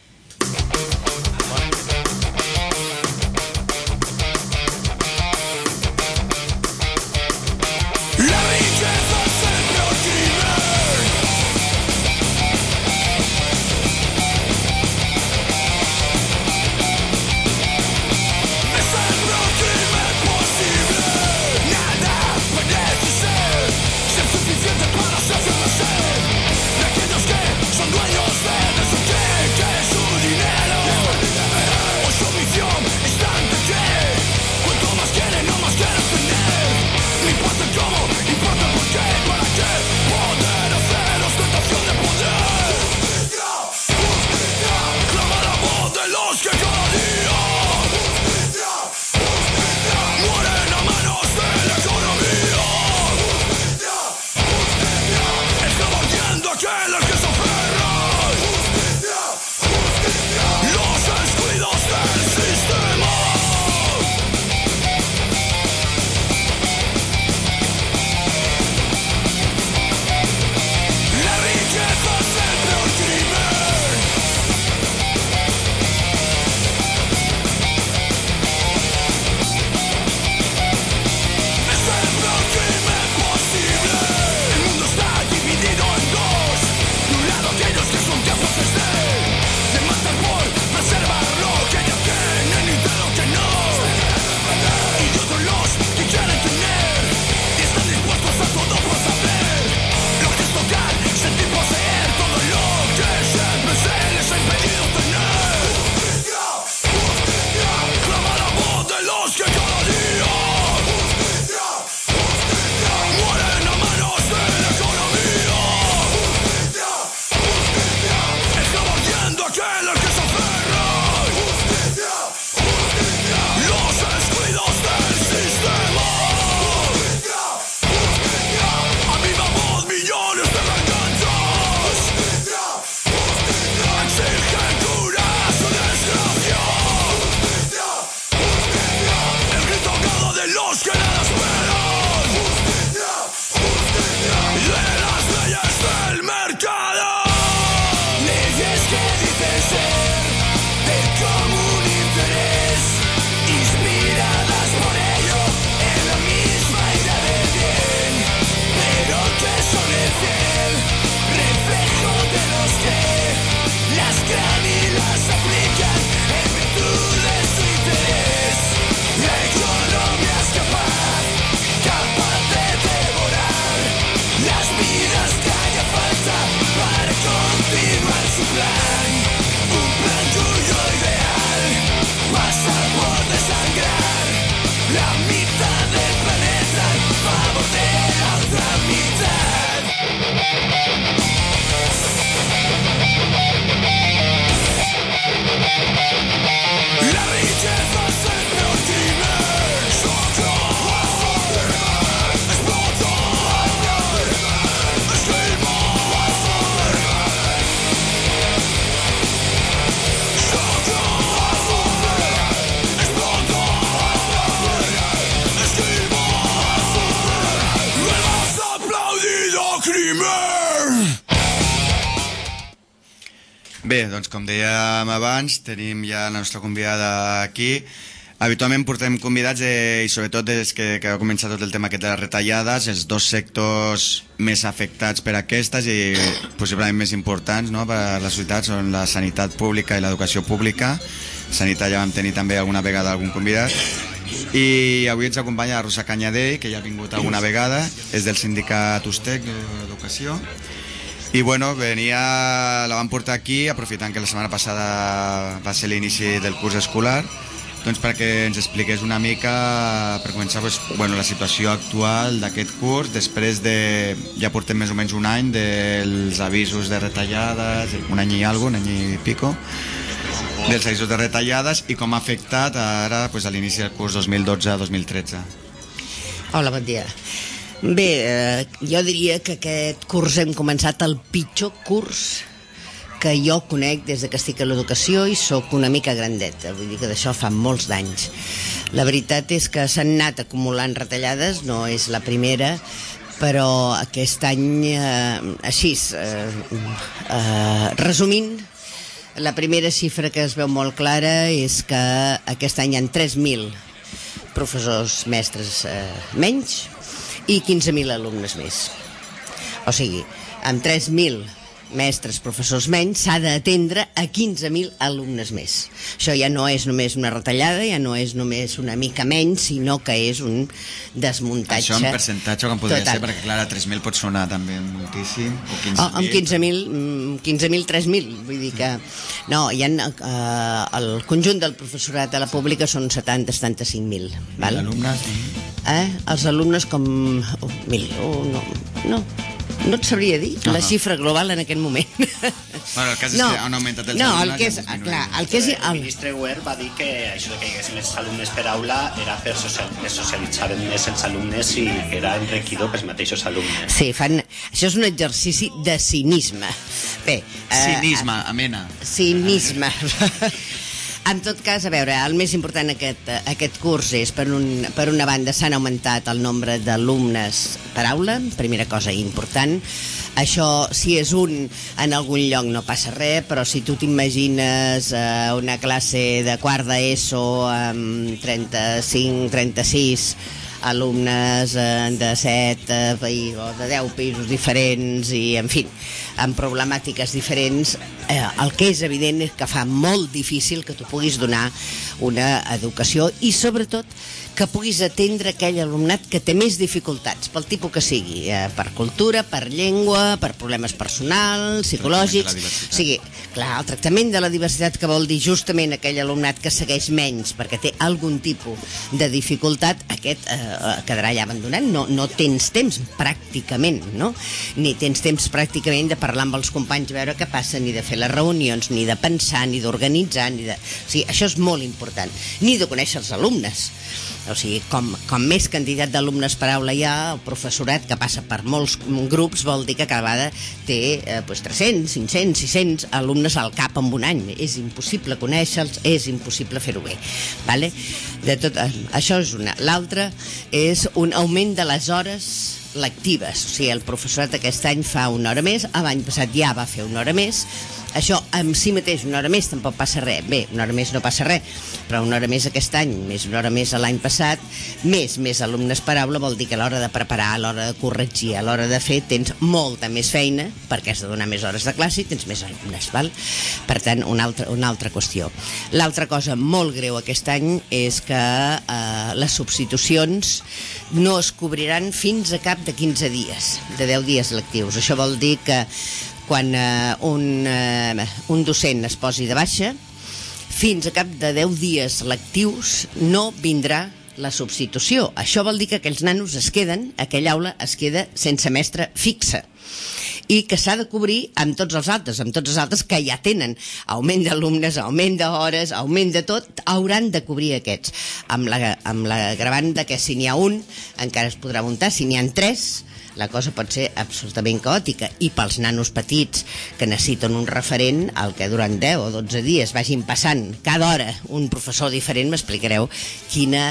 Bé, doncs com dèiem abans, tenim ja la nostra convidada aquí. Habitualment portem convidats eh, i sobretot des que, que va començar tot el tema aquest de les retallades, els dos sectors més afectats per aquestes i possiblement més importants, no?, per a la societat són la sanitat pública i l'educació pública. Sanitat ja vam tenir també alguna vegada algun convidat. I avui ens acompanya la Rosa Canyadell, que ja ha vingut alguna vegada, és del sindicat USTEC d'Educació. I bueno, venia, la vam portar aquí aprofitant que la setmana passada va ser l'inici del curs escolar, doncs perquè ens expliqués una mica, per començar, pues, bueno, la situació actual d'aquest curs, després de, ja portem més o menys un any dels avisos de retallades, un any i alguna, un any i pico, dels avisos de retallades i com ha afectat ara pues, a l'inici del curs dos mil dotze dos mil tretze. Hola, bon dia. Bé, eh, jo diria que aquest curs hem començat el pitjor curs que jo conec des de que estic a l'educació i sóc una mica grandeta, vull dir que d'això fa molts d'anys. La veritat és que s'han anat acumulant retallades, no és la primera, però aquest any, eh, així, eh, eh, resumint, la primera xifra que es veu molt clara és que aquest any hi ha tres mil professors mestres eh, menys i quinze mil alumnes més. O sigui, amb tres mil mestres, professors menys, s'ha d'atendre a quinze mil alumnes més. Això ja no és només una retallada, ja no és només una mica menys, sinó que és un desmuntatge. Això en percentatge com podria total. ser, perquè clar, a tres mil pot sonar també moltíssim, o quinze mil. Oh, amb quinze mil, quinze mil, tres mil, vull dir que... No, hi ha, eh, el conjunt del professorat de la pública són setanta a setanta-cinc mil. Val? I alumnes? Eh? Els alumnes com... Oh, mil, oh, no, no. No et sabria dir uh -huh. la xifra global en aquest moment. Bueno, el cas és no, que han augmentat els no, alumnes. el que és, clar, el que és, el ministre Wert va dir que això de que hi haguessin més alumnes per aula era per social, que socialitzaven més els alumnes i que era enriquidor pels mateixos alumnes. Sí, fan, això és un exercici de cinisme. Bé, cinisme, eh, amena. Cinisme. En tot cas, a veure, el més important aquest, aquest curs és, per, un, per una banda, s'han augmentat el nombre d'alumnes per aula, primera cosa important. Això, si és un en algun lloc no passa res, però si tu t'imagines eh, una classe de quart d'ESO amb trenta-cinc, trenta-sis alumnes eh, de set eh, països, o de deu països diferents i, en fi, amb problemàtiques diferents, eh, el que és evident és que fa molt difícil que tu puguis donar una educació i, sobretot, que puguis atendre aquell alumnat que té més dificultats, pel tipus que sigui, eh, per cultura, per llengua, per problemes personals, psicològics... O sigui, clar, el tractament de la diversitat, que vol dir justament aquell alumnat que segueix menys perquè té algun tipus de dificultat, aquest eh, quedarà ja abandonat. No, no tens temps, pràcticament, no? Ni tens temps pràcticament de parlar amb els companys, veure què passa, ni de fer les reunions, ni de pensar, ni d'organitzar, ni de... O sigui, això és molt important. Ni de conèixer els alumnes. O sigui, com, com més quantitat d'alumnes per aula hi ha, el professorat que passa per molts grups vol dir que cada vegada té eh, pues, tres-cents, cinc-cents, sis-cents alumnes al cap en un any. És impossible conèixer-los, és impossible fer-ho bé. Vale? De tot, eh, això és una. L'altra és un augment de les hores lectives. O sigui, el professorat aquest any fa una hora més, l'any passat ja va fer una hora més. Això en si mateix, una hora més, tampoc passa res. Bé, una hora més no passa res, però una hora més aquest any, més una hora més l'any passat, més, més alumnes per aula, vol dir que a l'hora de preparar, a l'hora de corregir, a l'hora de fer, tens molta més feina, perquè has de donar més hores de classe i tens més alumnes, val? Per tant, una altra, una altra qüestió. L'altra cosa molt greu aquest any és que eh, les substitucions no es cobriran fins a cap de quinze dies, de deu dies lectius. Això vol dir que quan eh, un, eh, un docent es posi de baixa, fins a cap de deu dies lectius no vindrà la substitució. Això vol dir que aquells nanos es queden, aquella aula es queda sense mestre fixa i que s'ha de cobrir amb tots els altres, amb tots els altres que ja tenen augment d'alumnes, augment d'hores, augment de tot, hauran de cobrir aquests. Amb la, amb la gravant de que si n'hi ha un, encara es podrà muntar, si n'hi ha tres, la cosa pot ser absolutament caòtica. I pels nanos petits que necessiten un referent, el que durant deu o dotze dies vagin passant cada hora un professor diferent, m'explicareu quina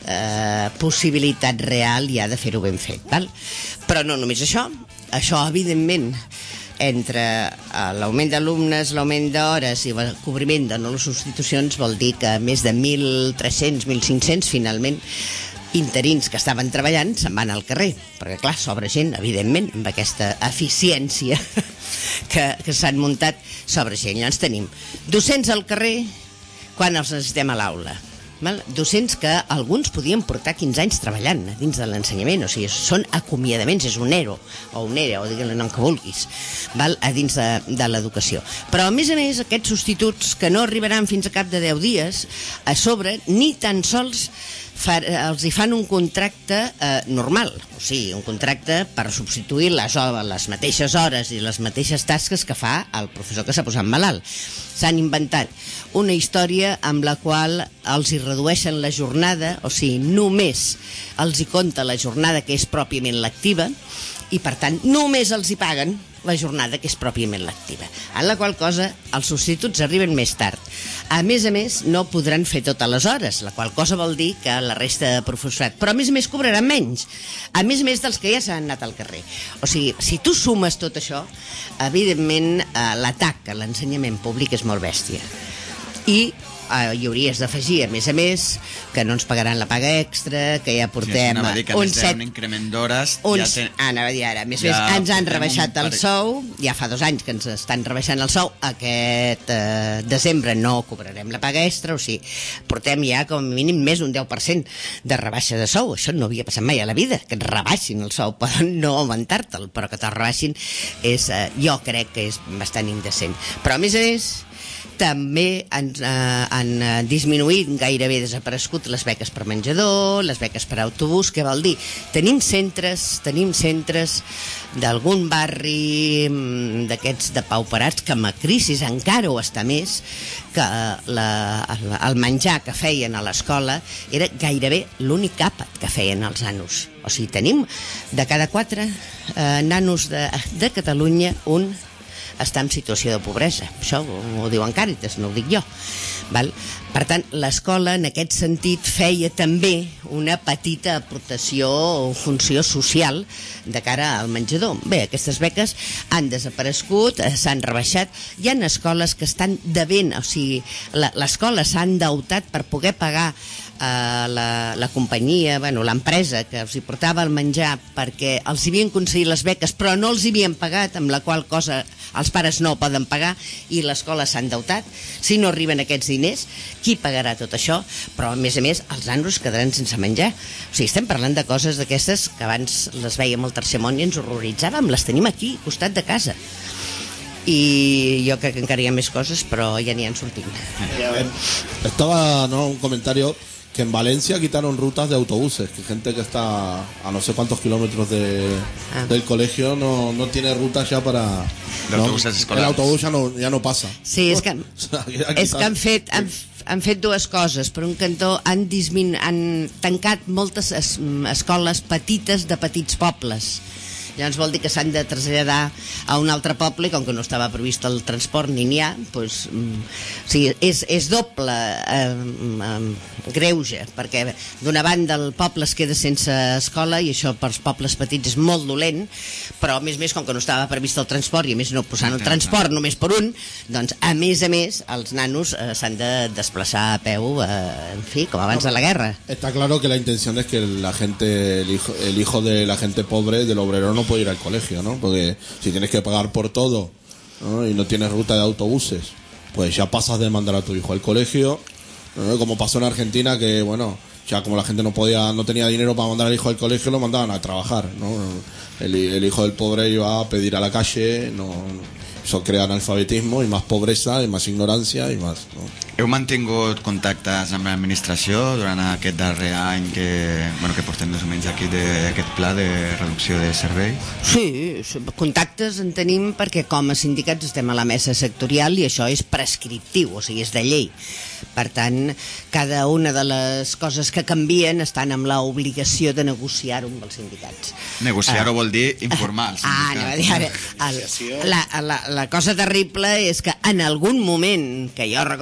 eh, possibilitat real hi ha de fer-ho ben fet. Val? Però no només això, això evidentment entre eh, l'augment d'alumnes, l'augment d'hores i el cobriment de noves substitucions vol dir que més de mil tres-cents, mil cinc-cents finalment interins que estaven treballant se'n van al carrer, perquè clar, sobra gent, evidentment, amb aquesta eficiència que, que s'han muntat, sobra gent. Llavors tenim docents al carrer quan els necessitem a l'aula. Val? Docents que alguns podien portar quinze anys treballant dins de l'ensenyament, o sigui, són acomiadaments, és un ERO, o un ERE, o digue-li el nom que vulguis, val? A dins de, de l'educació. Però, a més a més, aquests substituts que no arribaran fins a cap de deu dies, a sobre, ni tan sols Fa, els hi fan un contracte eh, normal, o sigui, un contracte per substituir les, les mateixes hores i les mateixes tasques que fa el professor que s'ha posat malalt. S'han inventat una història amb la qual els hi redueixen la jornada, o sigui, només els hi compta la jornada que és pròpiament lectiva i, per tant, només els hi paguen la jornada que és pròpiament lectiva. En la qual cosa, els substituts arriben més tard. A més a més, no podran fer totes les hores, la qual cosa vol dir que la resta de professorat, però a més a més cobraran menys, a més a més dels que ja s'han anat al carrer. O sigui, si tu sumes tot això, evidentment eh, l'atac a l'ensenyament públic és molt bèstia. I eh, hi hauries d'afegir, a més a més, que no ens pagaran la paga extra, que ja portem sí, que un set... un increment d'hores... Uns... Ja ten... Ah, anava a dir ara. A més a ja més, ens han rebaixat el sou, ja fa dos anys que ens estan rebaixant el sou, aquest eh, desembre no cobrarem la paga extra, o sigui, portem ja com a mínim més d'un deu per cent de rebaixa de sou. Això no havia passat mai a la vida, que et rebaixin el sou, poden no augmentar-te'l, però que te'l rebaixin és, eh, jo crec que és bastant indecent. Però a més a més, també han, eh, han disminuït, gairebé desaparegut les beques per menjador, les beques per autobús. Què vol dir? Tenim centres, tenim centres d'algun barri d'aquests depauperats que amb la crisi encara ho està més, que la, el menjar que feien a l'escola era gairebé l'únic àpat que feien els nanos. O sigui, tenim de cada quatre eh, nanos de, de Catalunya un està en situació de pobresa. Això ho, ho diuen Càritas, no ho dic jo. Val? Per tant, l'escola en aquest sentit feia també una petita aportació o funció social de cara al menjador. Bé, aquestes beques han desaparegut, s'han rebaixat. Hi ha escoles que estan devent, o sigui, l'escola s'ha endeutat per poder pagar a la, la companyia, bueno, l'empresa que els hi portava el menjar perquè els havien concedit les beques però no els havien pagat, amb la qual cosa els pares no poden pagar i l'escola s'ha endeutat. Si no arriben aquests diners, qui pagarà tot això? Però a més a més els nanos quedaran sense menjar. O sigui, estem parlant de coses d'aquestes que abans les veiem al Tercer Món i ens horroritzàvem, les tenim aquí, al costat de casa. Y yo creo que encara hi ha més coses, però ja n'hi han sortint. Estaba, ¿no?, un comentario que en Valencia quitaron rutas de autobuses, que gente que está a no sé cuántos kilómetros de, ah. del colegio no, no tiene rutas ya para... De autobuses no, escolares. El autobús ya no, ya no pasa. Sí, és que, és que han fet... Han, han fet dues coses. Per un cantó han, dismin, han tancat moltes es, escoles petites de petits pobles. Llavors vol dir que s'han de traslladar a un altre poble i com que no estava previst el transport ni n'hi ha, doncs, mm, o sigui, és, és doble eh, eh, greuge, perquè d'una banda el poble es queda sense escola i això pels pobles petits és molt dolent, però a més a més com que no estava previst el transport i a més no posant el transport només per un, doncs a més a més els nanos eh, s'han de desplaçar a peu, eh, en fi, com abans de la guerra. Está claro que la intención es que la gente, el hijo, el hijo de la gente pobre, del obrero, no puede ir al colegio, ¿no? Porque si tienes que pagar por todo, ¿no?, y no tienes ruta de autobuses, pues ya pasas de mandar a tu hijo al colegio, ¿no?, como pasó en Argentina, que bueno, ya como la gente no podía, no tenía dinero para mandar al hijo al colegio, lo mandaban a trabajar, ¿no? El, el hijo del pobre iba a pedir a la calle, no, eso crea analfabetismo i més pobresa i més ignorància i més... No? Heu mantingut contactes amb l'administració durant aquest darrer any que, bueno, que portem més o menys aquí d'aquest pla de reducció de serveis? Sí, contactes en tenim perquè com a sindicats estem a la mesa sectorial i això és prescriptiu, o sigui, és de llei. Per tant, cada una de les coses que canvien estan amb l'obligació de negociar-ho amb els sindicats. Negociar-ho uh, vol dir informar els sindicats. Ah, anava a dir ara, el, la, la, la cosa terrible és que en algun moment, que jo recordi, hi havia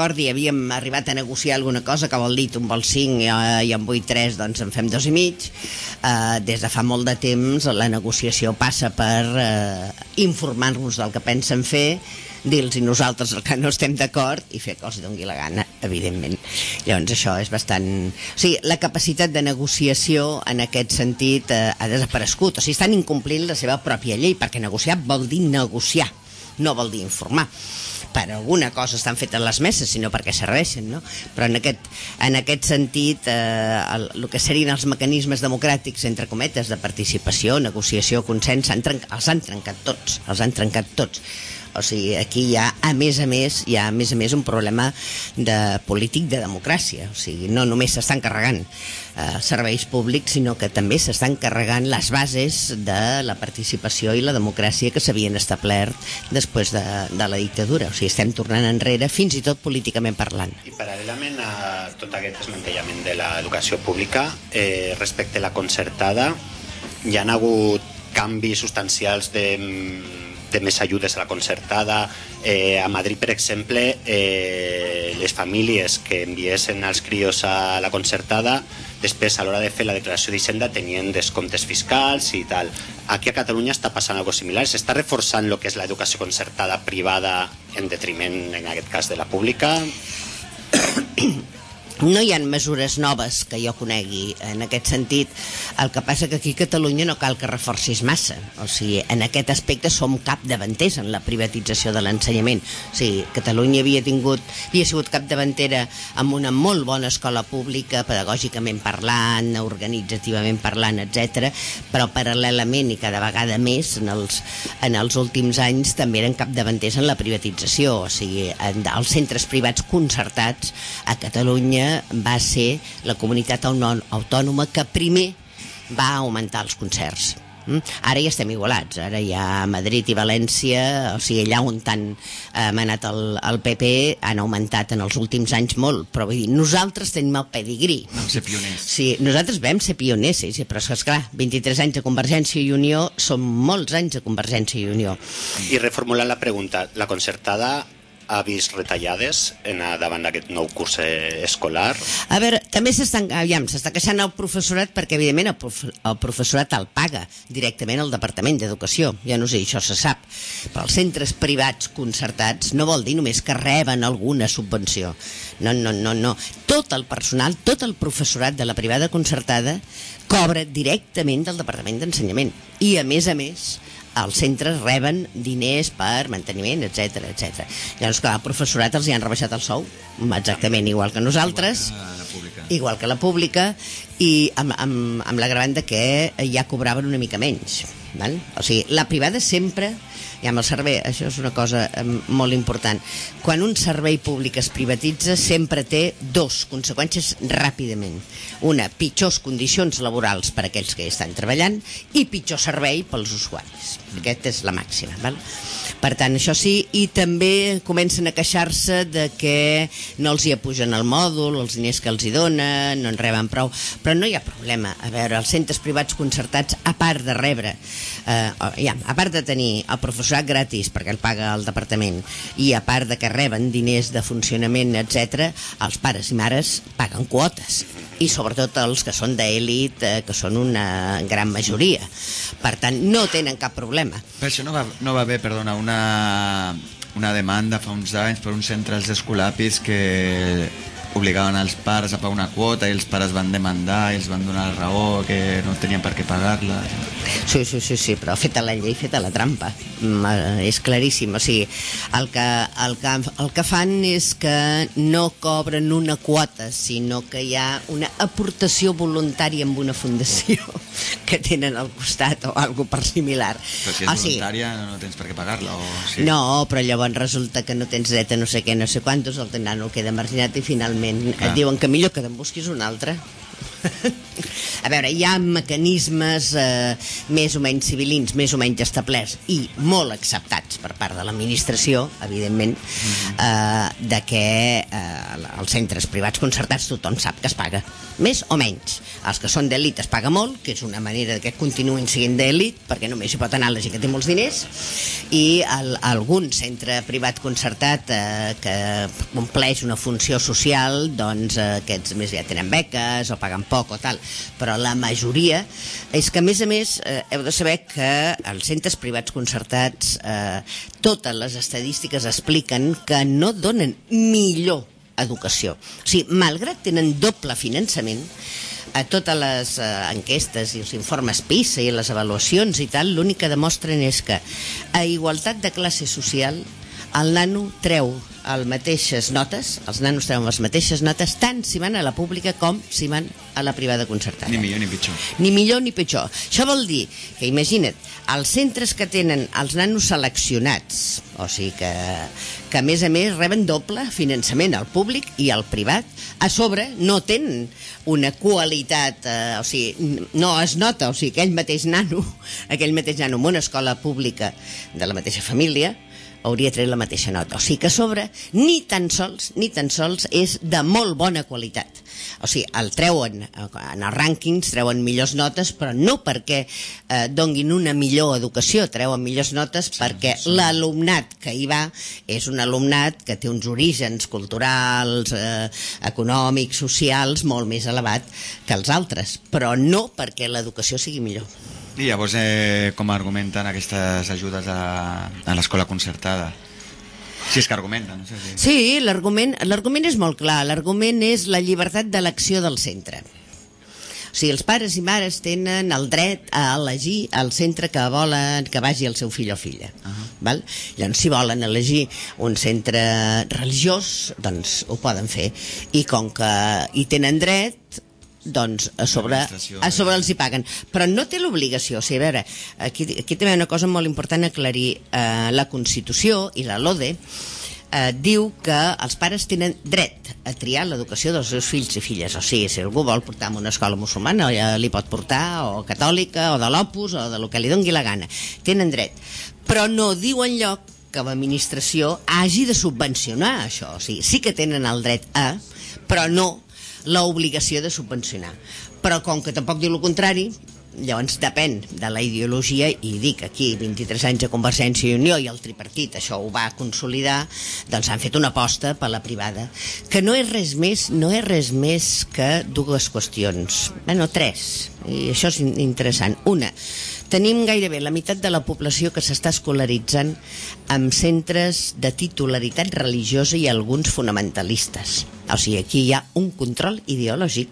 havíem arribat a negociar alguna cosa, que vol dir tu en vols cinc i, i en vull tres, doncs en fem dos i mig. Uh, des de fa molt de temps la negociació passa per uh, informar-nos del que pensen fer, dir-los i nosaltres el que no estem d'acord i fer que els doni la gana, evidentment. Llavors això és bastant... O sigui, la capacitat de negociació en aquest sentit eh, ha desaparegut. O sigui, estan incomplint la seva pròpia llei, perquè negociar vol dir negociar, no vol dir informar. Per alguna cosa estan fetes les meses, sinó perquè serveixen, no? Però en aquest, en aquest sentit, eh, el, el que serien els mecanismes democràtics, entre cometes, de participació, negociació, consens, han trencat, els han trencat tots, els han trencat tots. O sigui, aquí hi ha, a més a més, hi ha, a més a més, un problema de polític de democràcia. O sigui, no només s'estan carregant eh, serveis públics, sinó que també s'estan carregant les bases de la participació i la democràcia que s'havien establert després de, de la dictadura. O sigui, estem tornant enrere, fins i tot políticament parlant. I paral·lelament a tot aquest desmantellament de l'educació pública, eh, respecte a la concertada, hi ha hagut canvis substancials de... de més ajudes a la concertada. Eh, a Madrid, per exemple, eh, les famílies que enviessin els crios a la concertada, després, a l'hora de fer la declaració d'Hisenda, tenien descomptes fiscals i tal. Aquí a Catalunya està passant algo similar. S'està reforçant el que és l'educació concertada privada en detriment, en aquest cas, de la pública? No hi ha mesures noves que jo conegui en aquest sentit. El que passa que aquí a Catalunya no cal que reforcis massa. O sigui, en aquest aspecte som capdavanters en la privatització de l'ensenyament. O sigui, Catalunya havia tingut, havia sigut capdavantera amb una molt bona escola pública, pedagògicament parlant, organitzativament parlant, etcètera, però paral·lelament i cada vegada més en els, en els últims anys també eren capdavanters en la privatització. O sigui, en, els centres privats concertats a Catalunya va ser la comunitat autònoma que primer va augmentar els concerts. Ara ja estem igualats, ara ja a Madrid i València, o sigui, allà on han eh, manat el, el P P, han augmentat en els últims anys molt, però vull dir, nosaltres tenim el pedigrí. Vam ser pioners. Sí, nosaltres vam ser pioners, sí, però és que, esclar, vint-i-tres anys de Convergència i Unió són molts anys de Convergència i Unió. I reformulant la pregunta, la concertada ha vist retallades en, davant d'aquest nou curs escolar? A veure, també s'estan, aviam, s'està queixant el professorat perquè, evidentment, el, prof, el professorat el paga directament al Departament d'Educació. Ja no sé, això se sap. Però els centres privats concertats no vol dir només que reben alguna subvenció. No, no, no, no. Tot el personal, tot el professorat de la privada concertada cobra directament del Departament d'Ensenyament. I, a més a més, els centres reben diners per manteniment, etcètera, etcètera. Llavors, clar, al professorat els hi han rebaixat el sou, exactament igual que nosaltres, igual que la pública, i amb, amb, amb l'agravant de que ja cobraven una mica menys. Val? O sigui, la privada sempre, i amb el servei, això és una cosa eh, molt important, quan un servei públic es privatitza sempre té dos conseqüències ràpidament. Una, pitjors condicions laborals per a aquells que hi estan treballant i pitjor servei pels usuaris. Aquesta és la màxima. Val? Per tant, això sí, i també comencen a queixar-se de que no els hi apugen el mòdul, els diners que els hi donen, no en reben prou, però no hi ha problema. A veure, els centres privats concertats, a part de rebre, eh, ja, a part de tenir el professorat gratis, perquè el paga el departament, i a part de que reben diners de funcionament, etcètera, els pares i mares paguen quotes, i sobretot els que són d'elit, eh, que són una gran majoria. Per tant, no tenen cap problema. Per això no va, no va haver, perdona, una, una demanda fa uns anys per uns centres escolapis que obligaven els pares a pagar una quota i els pares van demandar i els van donar la raó que no tenien per què pagar-la. Sí, sí, sí, sí, però feta la llei, feta la trampa. Mm, és claríssim. O sigui, el que, el, que, el que fan és que no cobren una quota, sinó que hi ha una aportació voluntària amb una fundació que tenen al costat o alguna per similar. Però si és o sigui, voluntària no tens per què pagar-la. O sí. No, però llavors resulta que no tens dret a no sé què, no sé quantos, el nano queda marginat i finalment et diuen que millor que te'n busquis un altre. A veure, hi ha mecanismes eh, més o menys civilins, més o menys establerts i molt acceptats per part de l'administració, evidentment, eh, de que eh, els centres privats concertats tothom sap que es paga, més o menys. Els que són d'elit es paga molt, que és una manera que continuïn sent d'elit, perquè només hi pot anar la gent que té molts diners, i el, algun centre privat concertat eh, que compleix una funció social, doncs eh, aquests més ja tenen beques o paguen poc o tal, però la majoria és que, a més a més, eh, heu de saber que els centres privats concertats, eh, totes les estadístiques expliquen que no donen millor educació. O sigui, malgrat tenen doble finançament, a totes les eh, enquestes i els informes PISA i les avaluacions i tal, l'únic que demostren és que a igualtat de classe social el nano treu les mateixes notes, els nanos treuen les mateixes notes tant si van a la pública com si van a la privada concertada. Ni millor ni pitjor. Ni millor ni pitjor. Això vol dir que, imagina't, els centres que tenen els nanos seleccionats, o sigui que, que a més a més reben doble finançament, al públic i al privat, a sobre no tenen una qualitat, eh, o sigui, no es nota, o sigui, aquell mateix nano, aquell mateix nano en una escola pública de la mateixa família, hauria tret la mateixa nota. O sigui que a sobre ni tan sols, ni tan sols és de molt bona qualitat. O sigui, el treuen, en els rànquings treuen millors notes, però no perquè eh, donguin una millor educació, treuen millors notes sí, perquè sí. L'alumnat que hi va és un alumnat que té uns orígens culturals, eh, econòmics, socials, molt més elevat que els altres, però no perquè l'educació sigui millor. I llavors, eh, com argumenten aquestes ajudes a, a l'escola concertada? Si és que argumenten, no sé si... Sí, l'argument l'argument és molt clar. L'argument és la llibertat d'elecció del centre. O sigui, els pares i mares tenen el dret a elegir el centre que volen que vagi el seu fill o filla. Uh-huh. Val? Llavors, si volen elegir un centre religiós, doncs ho poden fer. I com que hi tenen dret, doncs a sobre, a sobre els hi paguen, però no té l'obligació. O sigui, a veure, aquí, aquí també hi ha una cosa molt important a aclarir. Eh, la Constitució i la LODE eh, diu que els pares tenen dret a triar l'educació dels seus fills i filles. O sigui, si algú vol portar a una escola musulmana, ja li pot portar, o catòlica, o de l'Opus, o de lo que li doni la gana. Tenen dret. Però no diu enlloc que l'administració hagi de subvencionar això. O sigui, sí que tenen el dret a, però no l'obligació de subvencionar. Però com que tampoc diu el contrari, llavors depèn de la ideologia, i dic aquí vint-i-tres anys de Convergència i Unió i el tripartit això ho va consolidar, doncs han fet una aposta per la privada, que no és res més, no és res més que dues qüestions, bueno, tres, i això és interessant. Una, tenim gairebé la meitat de la població que s'està escolaritzant en centres de titularitat religiosa i alguns fonamentalistes. O sigui, aquí hi ha un control ideològic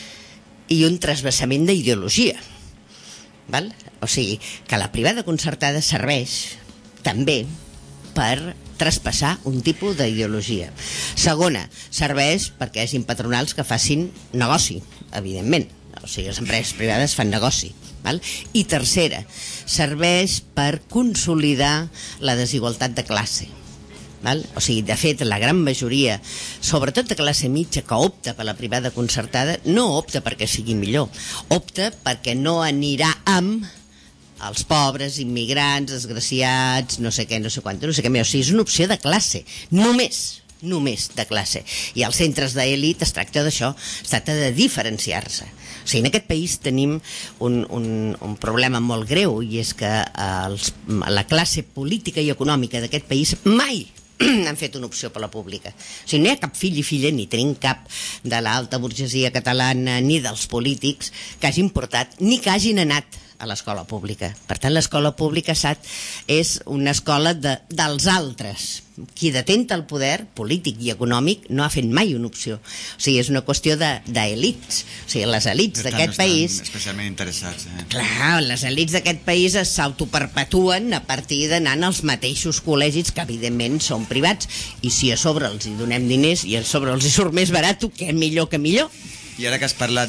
i un trasbassament d'ideologia. Val? O sigui, que la privada concertada serveix també per traspassar un tipus d'ideologia. Segona, serveix perquè hi hagi patronals que facin negoci, evidentment. O sigui, les empreses privades fan negoci. Val? I tercera, serveix per consolidar la desigualtat de classe. Val? O sigui, de fet, la gran majoria, sobretot de classe mitja, que opta per la privada concertada, no opta perquè sigui millor, opta perquè no anirà amb els pobres, immigrants, desgraciats, no sé què, no sé quant, no sé què més. O sigui, és una opció de classe, només, només de classe. I als centres d'elit es tracta d'això, es tracta de diferenciar-se. O sigui, en aquest país tenim un, un, un problema molt greu, i és que els, la classe política i econòmica d'aquest país mai han fet una opció per la pública. O sigui, no hi ha cap fill i filla, ni tenim cap de l'alta burgesia catalana ni dels polítics que hagin portat ni que hagin anat a l'escola pública. Per tant, l'escola pública, S A T, és una escola de, dels altres. Qui detenta el poder polític i econòmic no ha fet mai una opció. O sigui, és una qüestió d'elits. O sigui, les elits d'aquest país... especialment interessats. Eh? Clar, les elits d'aquest país s'autoperpetuen a partir d'anar als mateixos col·legis, que evidentment són privats, i si a sobre els hi donem diners i a sobre els hi surt més barat, què millor que millor. I ara que has parlat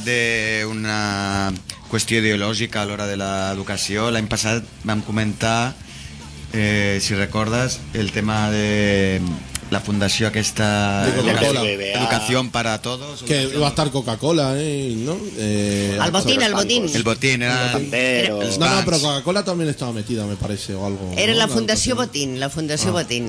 d'una qüestió ideològica a l'hora de l'educació, l'any passat vam comentar, eh, si recordes, el tema de la fundació aquesta... De Coca-Cola. Educación para Todos. Que iba a estar Coca-Cola, ¿eh? ¿No? Eh, El botín, el botín. El botín era... Pero... Els No, no, bancs. pero Coca-Cola también estaba metida, me parece, o algo. Era ¿no? la Una Fundació educación. Botín, la Fundació Ah. Botín.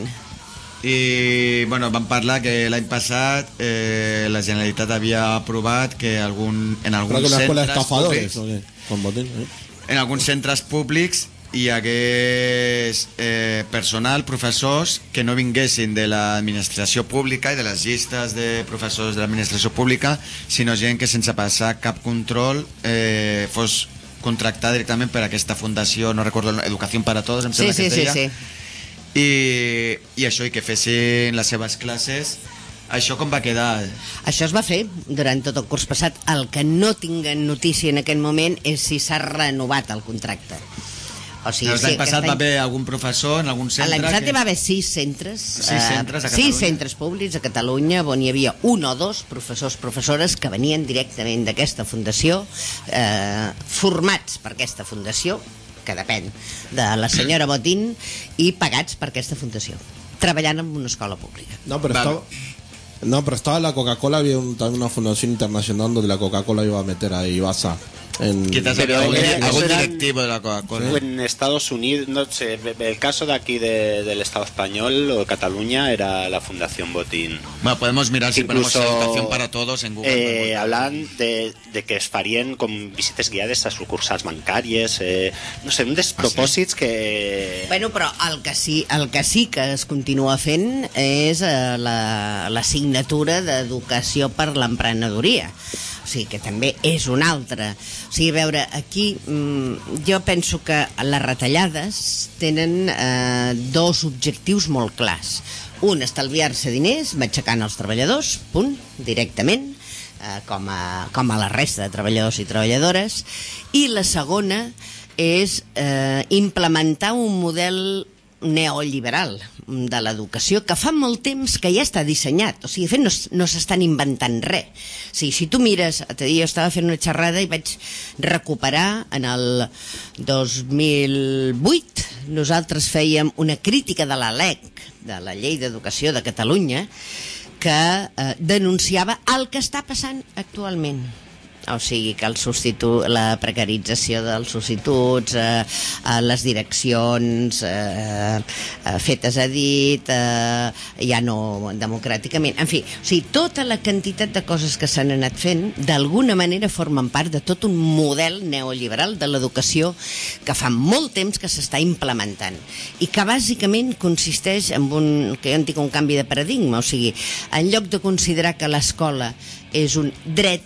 I bueno, vam parlar que l'any passat eh, la Generalitat havia aprovat que algun, en Creo alguns que una escuela de centres estafadores, públics, ¿o qué? Con botín, ¿eh? en alguns centres públics hi hagués eh, personal, professors que no vinguessin de l'administració pública i de les llistes de professors de l'administració pública, sinó gent que sense passar cap control eh, fos contractada directament per aquesta fundació, no recordo, Educació para Todos, em Sí, sembla sí, que es sí, deia. sí. I, i això, i que fessin les seves classes. Això com va quedar? Això es va fer durant tot el curs passat. El que no tinguen notícia en aquest moment és si s'ha renovat el contracte. O sigui, L'any sí, passat aquest va any- haver algun professor en algun centre? L'any passat que- hi va haver sis centres, Sis eh, centres a sis Catalunya. centres públics a Catalunya on hi havia un o dos professors, professores que venien directament d'aquesta fundació, eh, formats per aquesta fundació, que depèn de la senyora Botín, i pagats per aquesta fundació, treballant en una escola pública. No, pero Vale. estaba. No, pero estaba la Coca-Cola, había un- también una fundación internacional donde la Coca-Cola iba a meter ahí Basa. En, Quizás Pero algún, en- algún eso eran- directivo de la Coca-Cola. En Estados Unidos, no sé, el caso de aquí de- del Estado español o de Cataluña era la Fundación Botín. Bueno, podemos mirar si ponemos Incluso, Educación para Todos en Google. Eh, podemos- hablan de, de que es farien com visites guiades a sucursals bancàries, eh, no sé, un despropòsits que... Bueno, però el que sí, el que, sí que es continua fent és eh, la, la signatura d'educació per l'emprenedoria. O sigui, que també és una altra. O sigui, a veure, aquí mm, jo penso que les retallades tenen eh, dos objectius molt clars. Un, estalviar-se diners, matxacant els treballadors, punt, directament, eh, com, a, com a la resta de treballadors i treballadores. I la segona és eh, implementar un model neoliberal de l'educació que fa molt temps que ja està dissenyat. O sigui, de fet, no, s- no s'estan inventant res. O sigui, si tu mires, l'altre dia jo estava fent una xerrada i vaig recuperar en el dos mil vuit, nosaltres fèiem una crítica de la L E C, de la Llei d'Educació de Catalunya, que eh, denunciava el que està passant actualment. O sigui, que el substitu... la precarització dels substituts, eh, eh, les direccions eh, eh, fetes a dit, eh, ja no democràticament, en fi, o sigui, tota la quantitat de coses que s'han anat fent, d'alguna manera formen part de tot un model neoliberal de l'educació que fa molt temps que s'està implementant i que bàsicament consisteix en un, que jo en dic un canvi de paradigma, o sigui, en lloc de considerar que l'escola és un dret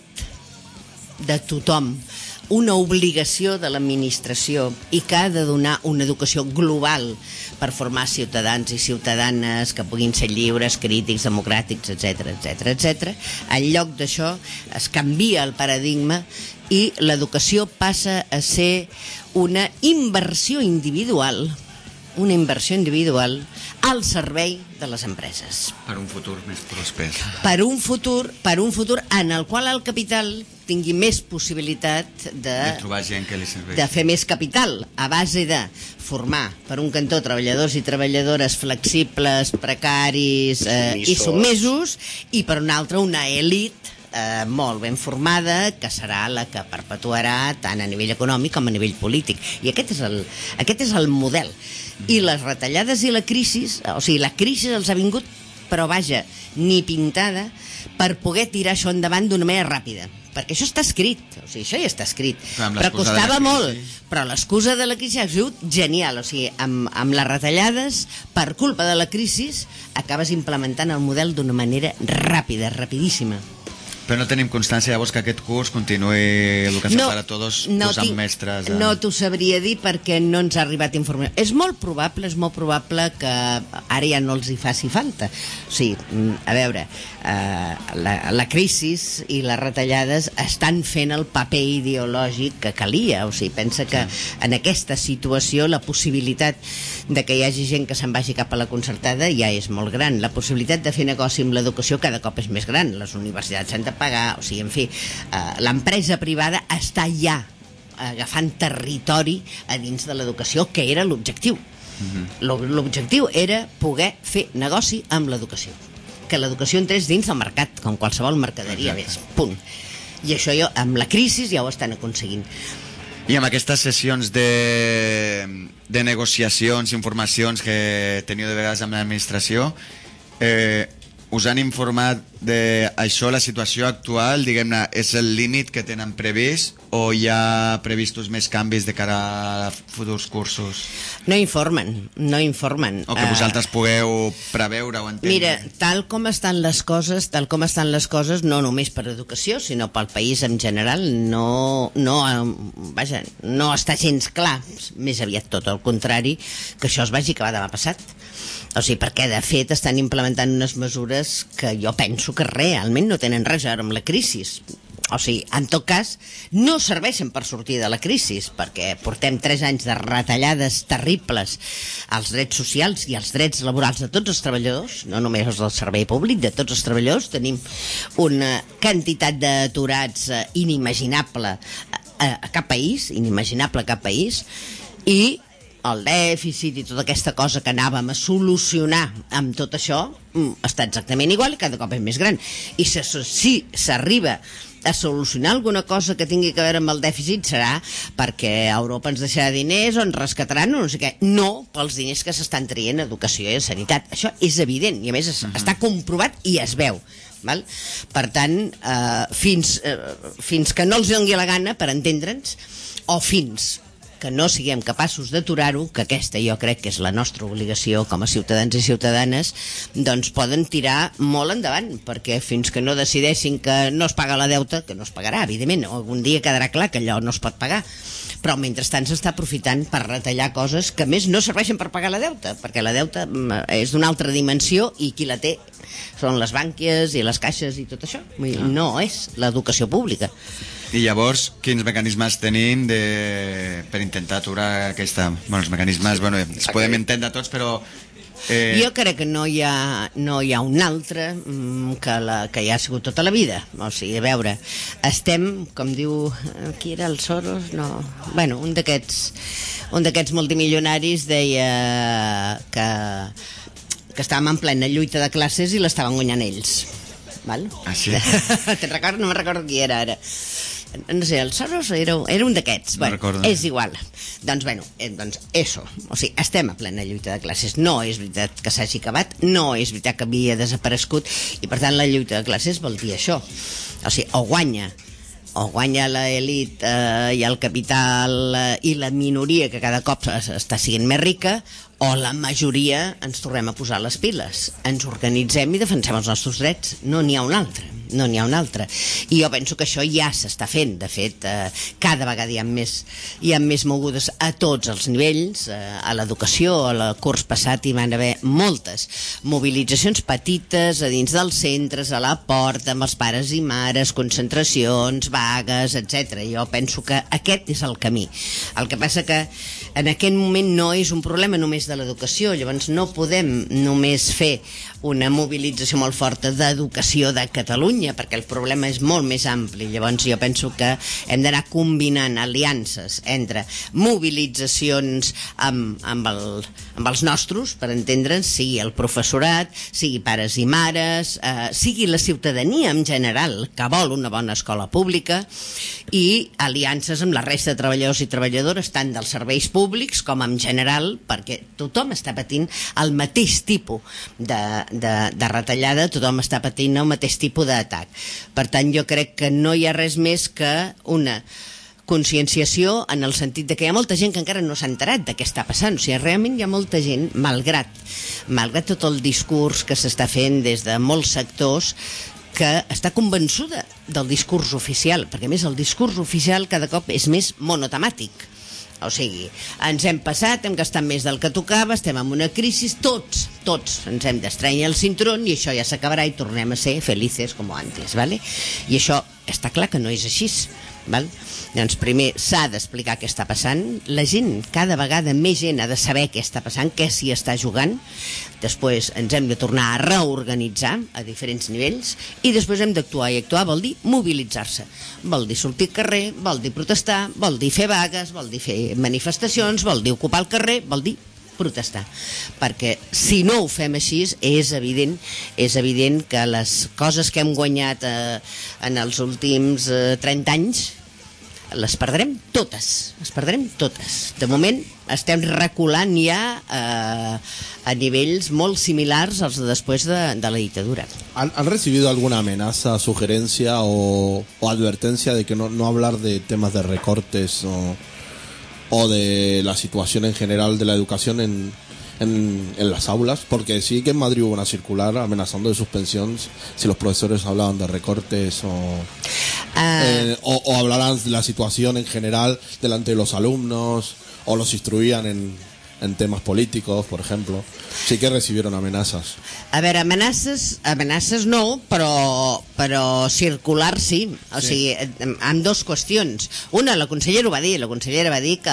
de tothom, una obligació de l'administració i que ha de donar una educació global per formar ciutadans i ciutadanes que puguin ser lliures, crítics, democràtics, etcètera, etcètera, etcètera. En lloc d'això es canvia el paradigma i l'educació passa a ser una inversió individual, una inversió individual al servei de les empreses. Per un futur més pròsper. Per un futur, per un futur en el qual el capital tingui més possibilitat de, De trobar gent que li serveix. de fer més capital a base de formar, per un cantó, treballadors i treballadores flexibles, precaris eh, i Submisos. submisos, i per un altre una elit eh, molt ben formada que serà la que perpetuarà tant a nivell econòmic com a nivell polític. I aquest és el, aquest és el model. I les retallades i la crisi, o sigui, la crisi els ha vingut, però vaja, ni pintada, per poder tirar això endavant d'una manera ràpida. Perquè això està escrit, o sigui, això ja està escrit. Però amb Però l'excusa de la costava crisi. molt. Però l'excusa de la crisi ha sigut genial. O sigui, amb, amb les retallades, per culpa de la crisi, acabes implementant el model d'una manera ràpida, rapidíssima. Però no tenim constància llavors que aquest curs continuï Educació para Todos no posant tinc- mestres a... No t'ho sabria dir perquè no ens ha arribat informació. És molt probable, és molt probable que ara ja no els hi faci falta. O sigui, mm, a veure, eh, la, la crisi i les retallades estan fent el paper ideològic que calia. O sigui, pensa que en aquesta situació la possibilitat de que hi hagi gent que se'n vagi cap a la concertada ja és molt gran. La possibilitat de fer negoci amb l'educació cada cop és més gran. Les universitats s'han de pagar, o sigui, en fi, eh, l'empresa privada està ja agafant territori a dins de l'educació, que era l'objectiu. Mm-hmm. L'objectiu era poder fer negoci amb l'educació. Que l'educació entrés dins del mercat, com qualsevol mercaderia, ves, punt. I això jo, amb la crisi ja ho estan aconseguint. I amb aquestes sessions de, de negociacions, informacions que teniu de vegades amb l'administració, eh, us han informat d'això, la situació actual, diguem-ne, és el límit que tenen previst o hi ha previstos més canvis de cara a futurs cursos? No informen, no informen. O que vosaltres uh, pugueu preveure o entendre? Mira, tal com estan les coses, tal com estan les coses, no només per educació, sinó pel país en general, no, no, vaja, no està gens clar, més aviat tot el contrari, que això es vagi acabar demà passat. O sigui, perquè de fet estan implementant unes mesures que jo penso que realment no tenen res a veure amb la crisi. O sigui, en tot cas, no serveixen per sortir de la crisi, perquè portem tres anys de retallades terribles als drets socials i als drets laborals de tots els treballadors, no només els del servei públic, de tots els treballadors. Tenim una quantitat d'aturats inimaginable a, a cap país, inimaginable a cap país, i el dèficit i tota aquesta cosa que anàvem a solucionar amb tot això està exactament igual i cada cop és més gran. I si, si s'arriba a solucionar alguna cosa que tingui a veure amb el dèficit serà perquè Europa ens deixarà diners o ens rescataran o no sé què. No pels diners que s'estan traient a educació i a sanitat. Això és evident i a més es, uh-huh. està comprovat i es veu. Val? Per tant, eh, fins, eh, fins que no els doni la gana, per entendre'ns, o fins que no siguem capaços d'aturar-ho, que aquesta jo crec que és la nostra obligació com a ciutadans i ciutadanes, doncs poden tirar molt endavant, perquè fins que no decideixin que no es paga la deuta, que no es pagarà, evidentment, algun dia quedarà clar que allò no es pot pagar, però mentrestant s'està aprofitant per retallar coses que més no serveixen per pagar la deuta, perquè la deuta és d'una altra dimensió i qui la té són les bànquies i les caixes i tot això. No és l'educació pública. I llavors, quins mecanismes tenim de... per intentar aturar aquesta... Bueno, els mecanismes, bueno, els okay. podem entendre tots, però... Eh... Jo crec que no hi ha, no hi ha un altre que, la, que hi ha sigut tota la vida. O sigui, a veure, estem, com diu... Qui era el Soros? No... Bueno, un d'aquests un d'aquests multimilionaris deia que, que estàvem en plena lluita de classes i l'estaven guanyant ells. Val? Ah, sí? Te'n recordo? No me'n recordo qui era ara. No sé, el Soros era, era un d'aquests. No bueno, és igual. Doncs, bueno, eh, doncs, eso. O sigui, estem a plena lluita de classes. No és veritat que s'hagi acabat, no és veritat que havia desaparegut, i per tant la lluita de classes vol dir això. O sigui, o guanya o guanya l'elit eh, i el capital eh, i la minoria que cada cop està sent més rica, o la majoria ens tornem a posar les piles, ens organitzem i defensem els nostres drets. No n'hi ha un altre, no n'hi ha un altre. I jo penso que això ja s'està fent. De fet, eh, cada vegada hi ha més, hi ha més mogudes a tots els nivells. Eh, a l'educació, al curs passat hi van haver moltes mobilitzacions petites a dins dels centres, a la porta, amb els pares i mares, concentracions, vagues, etcètera. Jo penso que aquest és el camí. El que passa que en aquest moment no és un problema només de l'educació, llavors no podem només fer una mobilització molt forta d'educació de Catalunya, perquè el problema és molt més ampli. Llavors jo penso que hem d'anar combinant aliances entre mobilitzacions amb, amb, el, amb els nostres, per entendre'ns, sigui el professorat, sigui pares i mares, eh, sigui la ciutadania en general, que vol una bona escola pública, i aliances amb la resta de treballadors i treballadores, tant dels serveis públics com en general, perquè tothom està patint el mateix tipus de, de, de retallada, tothom està patint el mateix tipus d'atac. Per tant, jo crec que no hi ha res més que una conscienciació en el sentit de que hi ha molta gent que encara no s'ha enterat de què està passant. O sigui, realment hi ha molta gent, malgrat, malgrat tot el discurs que s'està fent des de molts sectors, que està convençuda del discurs oficial, perquè a més el discurs oficial cada cop és més monotemàtic. O sigui, ens hem passat, hem gastat més del que tocava, estem en una crisi, tots, tots ens hem d'estrènyer el cinturón i això ja s'acabarà i tornem a ser felices com antes, ¿vale? I això està clar que no és així, val? Doncs primer s'ha d'explicar què està passant, la gent, cada vegada més gent ha de saber què està passant, què s'hi està jugant, després ens hem de tornar a reorganitzar a diferents nivells i després hem d'actuar, i actuar vol dir mobilitzar-se, vol dir sortir al carrer, vol dir protestar, vol dir fer vagues, vol dir fer manifestacions, vol dir ocupar el carrer, vol dir protestar, perquè si no ho fem així és evident, és evident que les coses que hem guanyat eh, en els últims eh, trenta anys les perdrem totes, les perdrem totes. De moment estem reculant ja eh, a nivells molt similars als de després de, de la dictadura. ¿Han, han recibido alguna amenaza, sugerencia o, o advertencia de que no, no hablar de temas de recortes o, o de la situación en general de la educación en, en, en las aulas? Porque sí que en Madrid hubo una circular amenazando de suspensión si los profesores hablaban de recortes o... Uh, eh, o, o hablaran de la situación en general delante de los alumnos o los instruían en, en temas políticos, por ejemplo. Sí que recibieron amenazas. A veure, amenaces, amenaces no, però, però circular sí. O sí. sigui, amb dos qüestions. Una, la consellera ho va dir, la consellera va dir que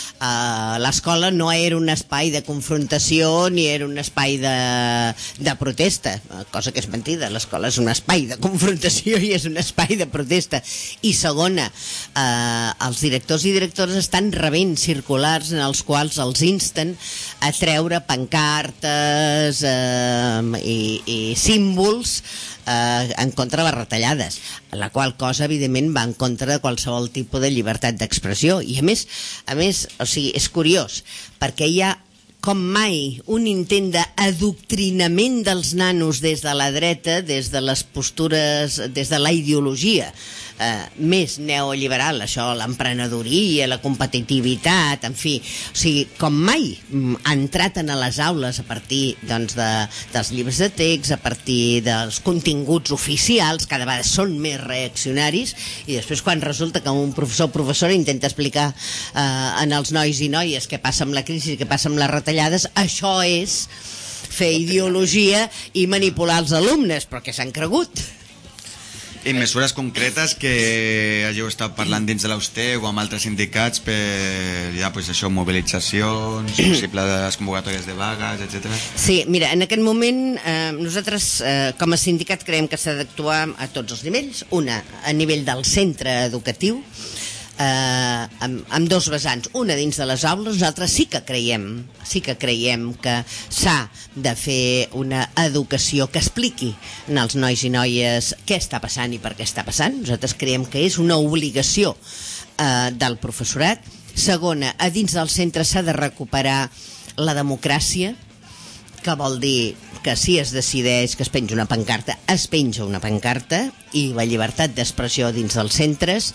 eh, l'escola no era un espai de confrontació ni era un espai de, de protesta, cosa que és mentida. L'escola és un espai de confrontació i és un espai de protesta. I segona, eh, els directors i directores estan rebent circulars en els quals els insten a treure pancartes eh, i, i símbols eh, en contra de les retallades, la qual cosa evidentment va en contra de qualsevol tipus de llibertat d'expressió. I a més, a més, o sigui, és curiós, perquè hi ha com mai un intent d'adoctrinament dels nanos des de la dreta, des de les postures, des de la ideologia eh, més neoliberal, això, l'emprenedoria, la competitivitat, en fi, o sigui, com mai ha entrat en les aules a partir doncs, de, dels llibres de text, a partir dels continguts oficials, cada vegada són més reaccionaris, i després quan resulta que un professor o professora intenta explicar eh, en els nois i noies què passa amb la crisi, què passa amb les retallades, això és fer ideologia i manipular els alumnes, però que s'han cregut. I mesures concretes que hàgiu estat parlant dins de l'U S T E C o amb altres sindicats per ja, pues això, mobilitzacions, possibles convocatòries de vagues, etcètera. Sí, mira, en aquest moment eh, nosaltres eh, com a sindicat creiem que s'ha d'actuar a tots els nivells. Una, a nivell del centre educatiu, eh, amb, amb dos vessants. Una, dins de les aules, nosaltres sí que creiem sí que creiem que s'ha de fer una educació que expliqui als nois i noies què està passant i per què està passant. Nosaltres creiem que és una obligació eh, del professorat. Segona, a dins del centre s'ha de recuperar la democràcia, que vol dir que si es decideix que es penja una pancarta, es penja una pancarta, i la llibertat d'expressió dins dels centres.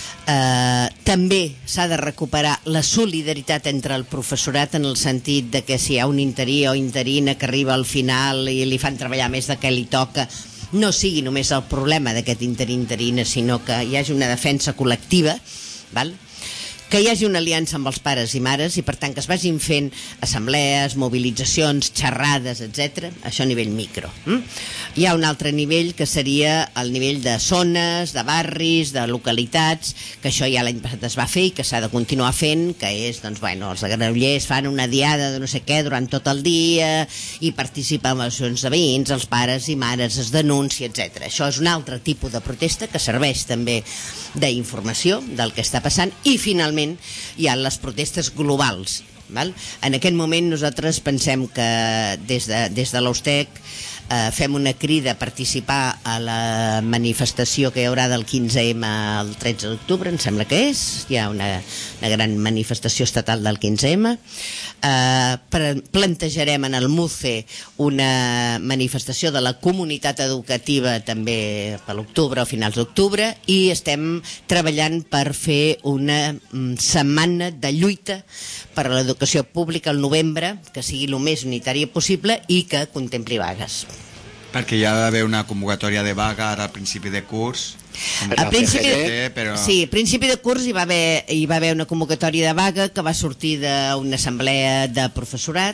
Eh, també s'ha de recuperar la solidaritat entre el professorat, en el sentit de que si hi ha un interí o interina que arriba al final i li fan treballar més de què li toca, no sigui només el problema d'aquest interí interina, sinó que hi hagi una defensa col·lectiva, val? Que hi hagi una aliança amb els pares i mares, i per tant que es vagin fent assemblees, mobilitzacions, xerrades, etcètera. Això a nivell micro. Mm? Hi ha un altre nivell que seria el nivell de zones, de barris, de localitats, que això ja l'any passat es va fer i que s'ha de continuar fent, que és, doncs, bueno, els de Granollers fan una diada de no sé què durant tot el dia i participen en associacions de veïns, els pares i mares es denuncia, etcètera. Això és un altre tipus de protesta que serveix també d'informació del que està passant. I finalment hi ha les protestes globals, val? En aquest moment nosaltres pensem que des de, des de l'U S T E C eh, fem una crida a participar a la manifestació que hi haurà del quinze eme al tretze d'octubre, em sembla que és, hi ha una, una gran manifestació estatal del quinze eme. Eh, plantejarem en el MUCE una manifestació de la comunitat educativa també per l'octubre o finals d'octubre, i estem treballant per fer una mm, setmana de lluita per a l'educació pública al novembre, que sigui el més unitària possible i que contempli vagues. Perquè hi ha d'haver una convocatòria de vaga ara al principi de curs. A principi, però... sí, a principi de curs hi va, haver, hi va haver una convocatòria de vaga que va sortir d'una assemblea de professorat,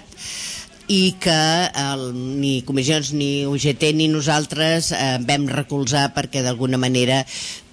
i que el, ni comissions ni U G T ni nosaltres eh, vam recolzar, perquè d'alguna manera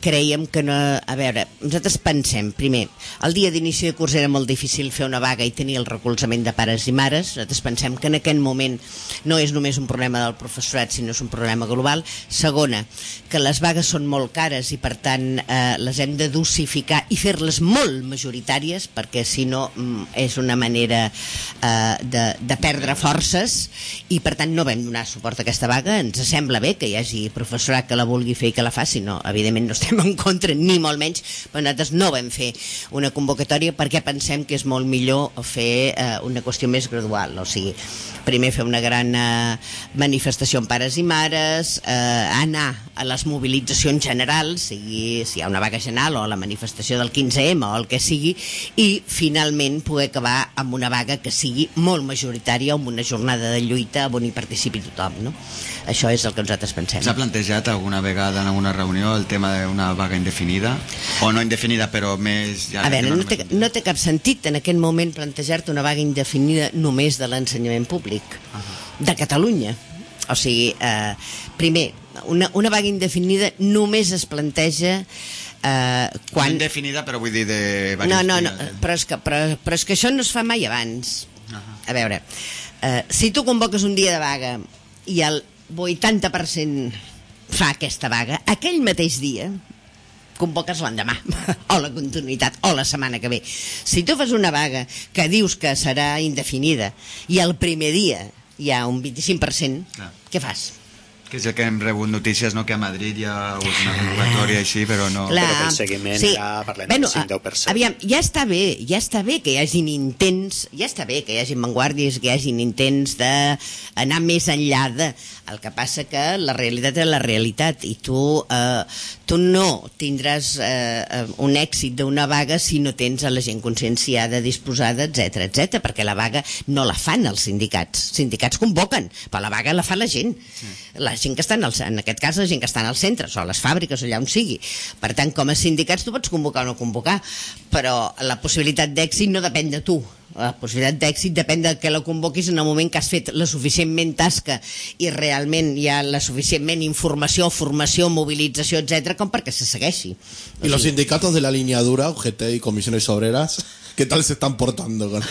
creiem que no... A veure, nosaltres pensem, primer, el dia d'inici de curs era molt difícil fer una vaga i tenir el recolzament de pares i mares. Nosaltres pensem que en aquest moment no és només un problema del professorat, sinó és un problema global. Segona, que les vagues són molt cares i per tant eh, les hem de dosificar i fer-les molt majoritàries, perquè si no és una manera eh, de, de perdre forces, i per tant no vam donar suport a aquesta vaga. Ens sembla bé que hi hagi professorat que la vulgui fer i que la faci, no, evidentment no estem en contra ni molt menys, però nosaltres no vam fer una convocatòria perquè pensem que és molt millor fer eh, una qüestió més gradual, o sigui, primer fer una gran eh, manifestació amb pares i mares, eh, anar a les mobilitzacions generals, sigui si hi ha una vaga general o la manifestació del quinze ema o el que sigui, i finalment poder acabar amb una vaga que sigui molt majoritària, amb una jornada de lluita on hi participi tothom, no? Això és el que nosaltres pensem. S'ha plantejat alguna vegada en alguna reunió el tema d'una vaga indefinida? O no indefinida, però més... Ja, a veure, no té, més... no té cap sentit en aquest moment plantejar-te una vaga indefinida només de l'ensenyament públic, uh -huh. de Catalunya. O sigui, eh, primer, una, una vaga indefinida només es planteja eh, quan... No indefinida, però vull dir de... No, no, no, però és, que, però, però és que això no es fa mai abans. Uh -huh. A veure, eh, si tu convoques un dia de vaga i el vuitanta per cent fa aquesta vaga, aquell mateix dia convoques l'endemà, o la continuïtat, o la setmana que ve. Si tu fas una vaga que dius que serà indefinida i el primer dia hi ha un vint-i-cinc per cent, ah. què fas? Que és el que hem rebut notícies, no? Que a Madrid hi ha hagut una convocatòria així, però no... Clar, però que el seguiment sí. ja parlem bueno, del cinc deu per cent. Aviam, ja està bé, ja està bé que hi hagin intents, ja està bé que hi hagin vanguardies, que hi hagin intents d'anar més enllà de... El que passa que la realitat és la realitat i tu, eh, tu no tindràs eh, un èxit d'una vaga si no tens a la gent conscienciada, disposada, etcètera, etcètera, perquè la vaga no la fan els sindicats. Els sindicats convoquen, però la vaga la fa la gent. Sí. La gent que està en, el, en aquest cas la gent que està en els centres o a les fàbriques o allà on sigui. Per tant, com a sindicats tu pots convocar o no convocar, però la possibilitat d'èxit no depèn de tu. La possibilitat d'èxit depèn de que la convoquis en el moment que has fet la suficientment tasca i realment hi ha la suficientment informació, formació, movilització, etcètera, com perquè se segueixi. ¿Y los sindicatos de la línea dura, U G T y comisiones obreras, qué tal se están portando? Con...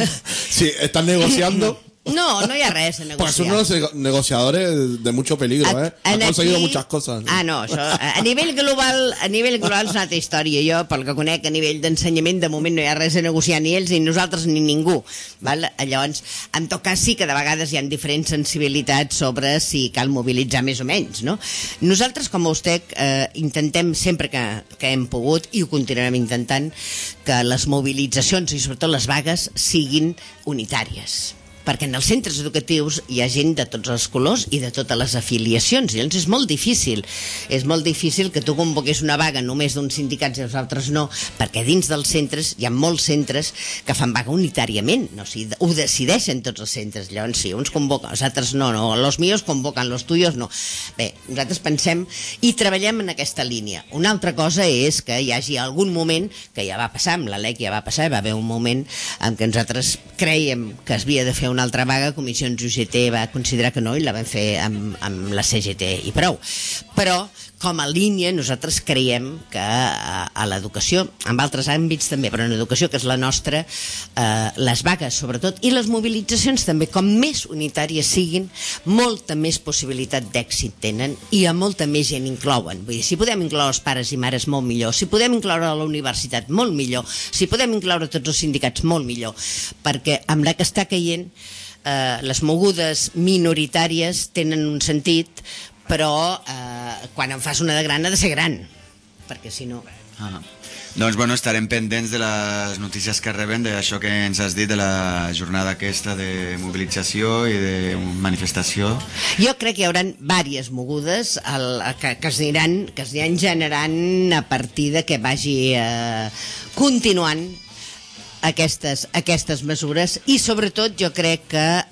Sí, están negociando... No, no hi ha res a negociar. Pues son unos negociadores de mucho peligro, ¿eh? Han conseguido aquí... muchas cosas. Ah, no, això, a nivell global, a nivell global és una altra història. Jo, pel que conec, a nivell d'ensenyament, de moment no hi ha res a negociar, ni ells, ni nosaltres, ni ningú. Val? Llavors, en tot cas, sí que de vegades hi ha diferents sensibilitats sobre si cal mobilitzar més o menys, no? Nosaltres, com a USTEC, eh, intentem sempre que, que hem pogut, i ho continuarem intentant, que les mobilitzacions i sobretot les vagues siguin unitàries, perquè en els centres educatius hi ha gent de tots els colors i de totes les afiliacions, i llavors és molt difícil és molt difícil que tu convoquis una vaga només d'uns sindicats i els altres no, perquè dins dels centres hi ha molts centres que fan vaga unitàriament, no? O sigui, ho decideixen tots els centres, llavors sí, uns convoquen, els altres no, no, los míos convoquen, los tuyos no. Bé, nosaltres pensem i treballem en aquesta línia. Una altra cosa és que hi hagi algun moment, que ja va passar, amb la L E C ja va passar, va haver un moment en què nosaltres creiem que es havia de fer una altra vaga, Comissions U G T va considerar que no i la vam fer amb, amb la C G T i prou. Però com a línia nosaltres creiem que a, a l'educació, en altres àmbits també, però en educació, que és la nostra, eh, les vagues sobretot i les mobilitzacions també, com més unitàries siguin, molta més possibilitat d'èxit tenen i a molta més gent inclouen. Vull dir, si podem incloure els pares i mares, molt millor. Si podem incloure la universitat, molt millor. Si podem incloure tots els sindicats, molt millor. Perquè amb la que està caient, eh, les mogudes minoritàries tenen un sentit, però eh, quan en fas una de gran ha de ser gran, perquè si no... Ah. Doncs bueno, estarem pendents de les notícies que rebem, d'això que ens has dit, de la jornada aquesta de mobilització i de manifestació. Jo crec que hi haurà diverses mogudes el, que, que, es aniran, que es aniran generant a partir de que vagi eh, continuant aquestes, aquestes mesures, i sobretot jo crec que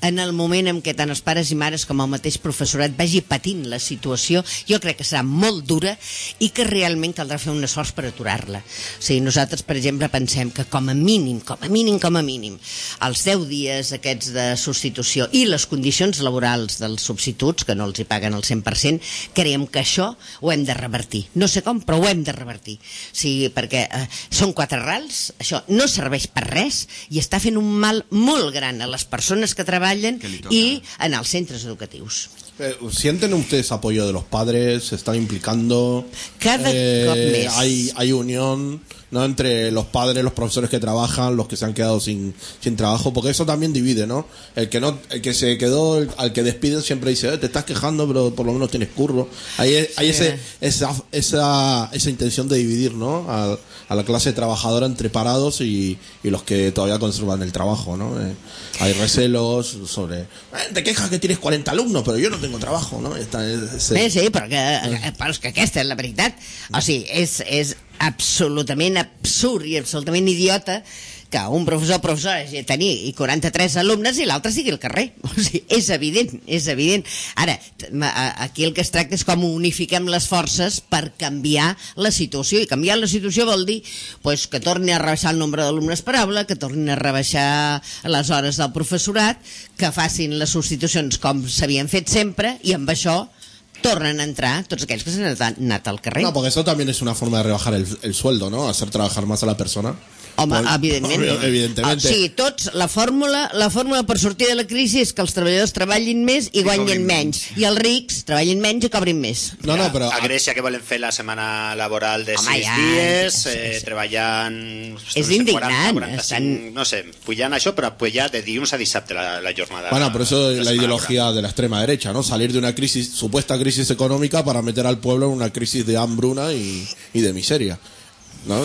en el moment en què tant els pares i mares com el mateix professorat vagi patint la situació, jo crec que serà molt dura i que realment caldrà fer un esforç per aturar-la. O sigui, nosaltres, per exemple, pensem que com a mínim, com a mínim, com a mínim, els deu dies aquests de substitució i les condicions laborals dels substituts, que no els hi paguen al cent per cent, creiem que això ho hem de revertir. No sé com, però ho hem de revertir. O sigui, perquè eh, són quatre rals, això no serveix per res i està fent un mal molt gran a les persones que treballen y en los centros educativos. ¿Sienten ustedes apoyo de los padres? ¿Se están implicando? Cada eh, cop més. Hay, hay unión, ¿no?, entre los padres, los profesores que trabajan, los que se han quedado sin, sin trabajo, porque eso también divide, ¿no? El que no, el que se quedó, el, al que despiden siempre dice, eh, te estás quejando, pero por lo menos tienes curro. Hay, hay sí. ese, esa, esa, esa intención de dividir, ¿no?, a, a la clase trabajadora entre parados y, y los que todavía conservan el trabajo, ¿no? Eh, hay recelos sobre, eh, te quejas que tienes cuarenta alumnos, pero yo no tengo trabajo, no? Esta, ese... Sí, sí, però, que, però és que aquesta és la veritat. O sigui, és, és absolutament absurd i absolutament idiota que un professor o professora hagi de tenir i quaranta-tres alumnes i l'altre sigui al carrer. O sigui, és evident, és evident. Ara, aquí el que es tracta és com unifiquem les forces per canviar la situació, i canviar la situació vol dir pues, que torni a rebaixar el nombre d'alumnes per aula, que torni a rebaixar les hores del professorat, que facin les substitucions com s'havien fet sempre, i amb això tornen a entrar tots aquells que s'han anat al carrer. No, porque eso también es una forma de rebajar el, el sueldo, ¿no? Hacer trabajar más a la persona. Home, pues, evidentment. Evidentemente. O sigui, tots, la fórmula, la fórmula per sortir de la crisi és que els treballadors treballin més i, I guanyin menys. I els rics treballin menys i cobrin més. No, no, però... A Grècia que volen fer la setmana laboral de Home, sis ja, dies, eh, sí, sí. treballant... És no sé, indignant. quaranta, quaranta-cinc, estan... No sé, pujant això, però pujar de dilluns a dissabte la, la jornada. Bueno, pero eso es la, la ideología laboral de la extrema derecha, ¿no? Salir de una crisis, supuesta crisis económica para meter al pueblo en una crisis de hambruna y, y de miseria. ¿No?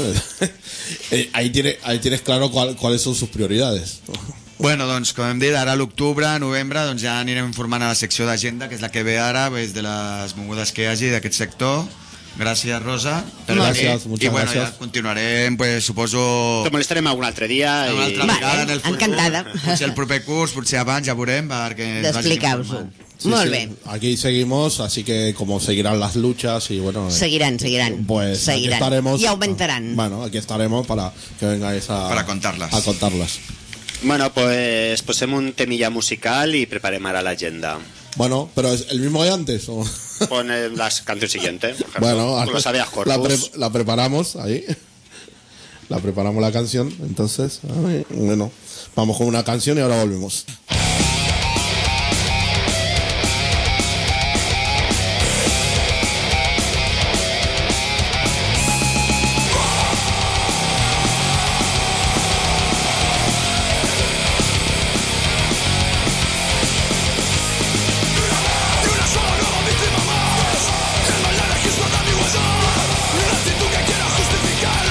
ahí, tiene, ahí tienes claro cuál, cuáles son sus prioridades. Bueno, doncs, com hem dit, ara a l'octubre, novembre, doncs ja anirem informant a la secció d'agenda, que és la que ve ara, pues, de les mogudes que hi hagi d'aquest sector. Gràcies, Rosa. Gràcies, muchas I bueno, gracias. Ja continuarem, pues, suposo... Te molestarem algun altre dia. I... Una altra Va, vegada en el futur. Encantada. Potser el proper curs, potser abans, ja veurem, perquè... D'explicar-vos-ho. Sí, Molt sí. bé. Aquí seguimos, así que como seguirán las luchas y bueno... Seguirán, seguirán. Pues seguirán. aquí estaremos... Y aumentarán. Bueno, aquí estaremos para que vengáis a... Para contarlas. A contarlas. Bueno, pues posem un temilla musical y preparem ara l'agenda. Bueno, pero ¿es el mismo de antes? ¿O? Pon la canción siguiente, por ejemplo. Bueno, con los habeas corpus. La, pre la preparamos ahí. La preparamos la canción, entonces, ay, bueno, vamos con una canción y ahora volvemos.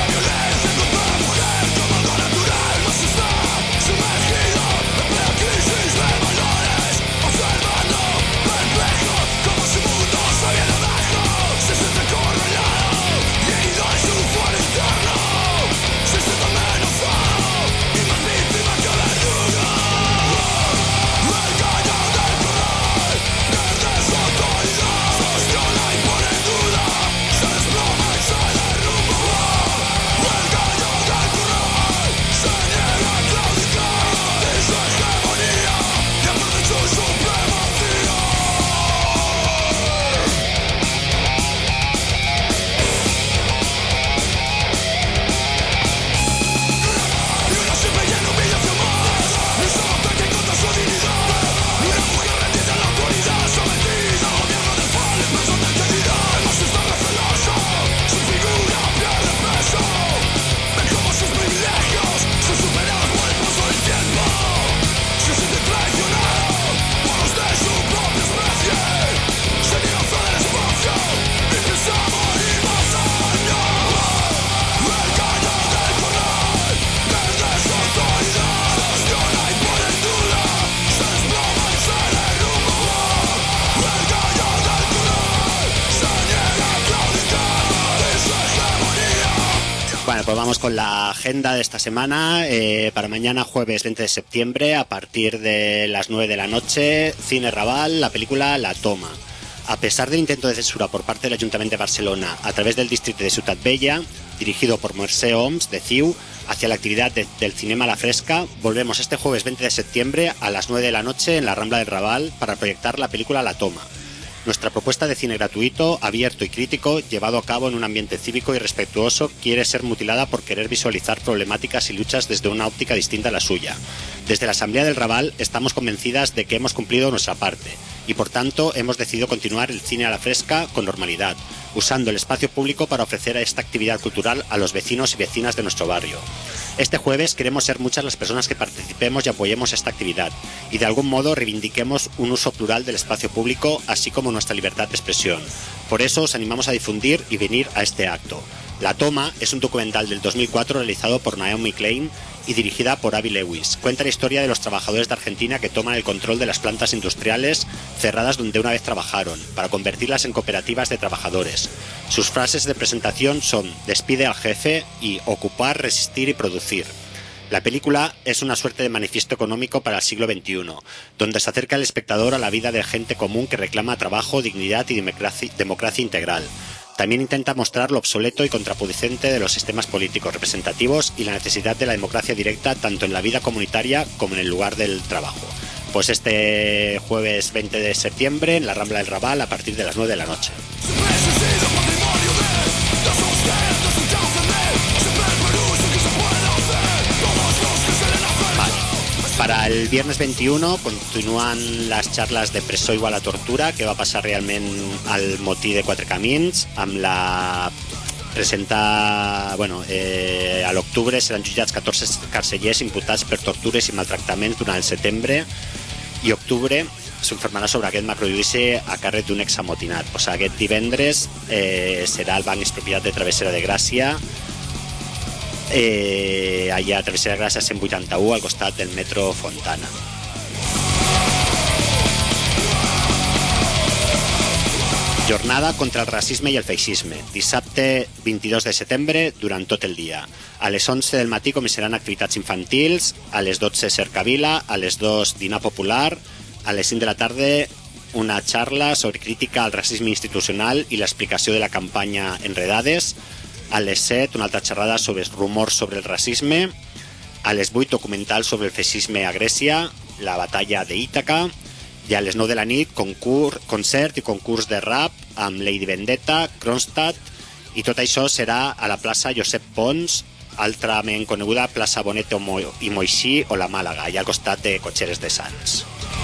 Sumergido en la crisis. pues vamos con la agenda de esta semana. Eh, para mañana, jueves veinte de septiembre, a partir de las nueve de la noche, Cine Raval, la película La Toma. A pesar del intento de censura por parte del Ayuntamiento de Barcelona a través del distrito de Ciutat Vella, dirigido por Mercè Homs, de C I U, hacia la actividad de, del Cinema a la Fresca, volvemos este jueves veinte de septiembre a las nueve de la noche en la Rambla del Raval para proyectar la película La Toma. Nuestra propuesta de cine gratuito, abierto y crítico, llevado a cabo en un ambiente cívico y respetuoso, quiere ser mutilada por querer visualizar problemáticas y luchas desde una óptica distinta a la suya. Desde la Asamblea del Raval estamos convencidas de que hemos cumplido nuestra parte y, por tanto, hemos decidido continuar el cine a la fresca con normalidad, usando el espacio público para ofrecer esta actividad cultural a los vecinos y vecinas de nuestro barrio. Este jueves queremos ser muchas las personas que participemos y apoyemos esta actividad y de algún modo reivindiquemos un uso plural del espacio público, así como nuestra libertad de expresión. Por eso os animamos a difundir y venir a este acto. La Toma es un documental del dos mil cuatro realizado por Naomi Klein y dirigida por Avi Lewis. Cuenta la historia de los trabajadores de Argentina que toman el control de las plantas industriales cerradas donde una vez trabajaron, para convertirlas en cooperativas de trabajadores. Sus frases de presentación son «despide al jefe» y «ocupar, resistir y producir». La película es una suerte de manifiesto económico para el siglo veintiuno, donde se acerca el espectador a la vida de gente común que reclama trabajo, dignidad y democracia, democracia integral. También intenta mostrar lo obsoleto y contraproducente de los sistemas políticos representativos y la necesidad de la democracia directa tanto en la vida comunitaria como en el lugar del trabajo. Pues este jueves veinte de septiembre en la Rambla del Raval a partir de las nueve de la noche. Para el viernes veintiuno continuen les xarles de Presó igual a tortura, que va passar realment al motí de Quatre Camins, amb la presenta, bueno, eh, a l'octubre seran jutjats catorze carcellers imputats per tortures i maltractaments durant el setembre, i octubre s'informarà sobre aquest macrojudici a càrrec d'un examotinat. O sigui, aquest divendres eh, serà el Banc Expropiat de Travessera de Gràcia, eh, allà a Travessera de Gràcia cent vuitanta-u, al costat del metro Fontana. Jornada contra el racisme i el feixisme. Dissabte vint-i-dos de setembre, durant tot el dia. A les onze del matí començaran activitats infantils, a les dotze cercavila, a les dos dinar popular, a les cinc de la tarda una xarra sobre crítica al racisme institucional i l'explicació de la campanya Enredades, a les set una altra xerrada sobre rumors sobre el racisme, a les vuit documental sobre el feixisme a Grècia, la batalla d'Ítaca, i a les nou de la nit concurs, concert i concurs de rap amb Lady Vendetta, Kronstadt, i tot això serà a la plaça Josep Pons, altrament coneguda plaça Bonet i Moixí o la Màlaga, allà al costat de Cotxeres de Sants.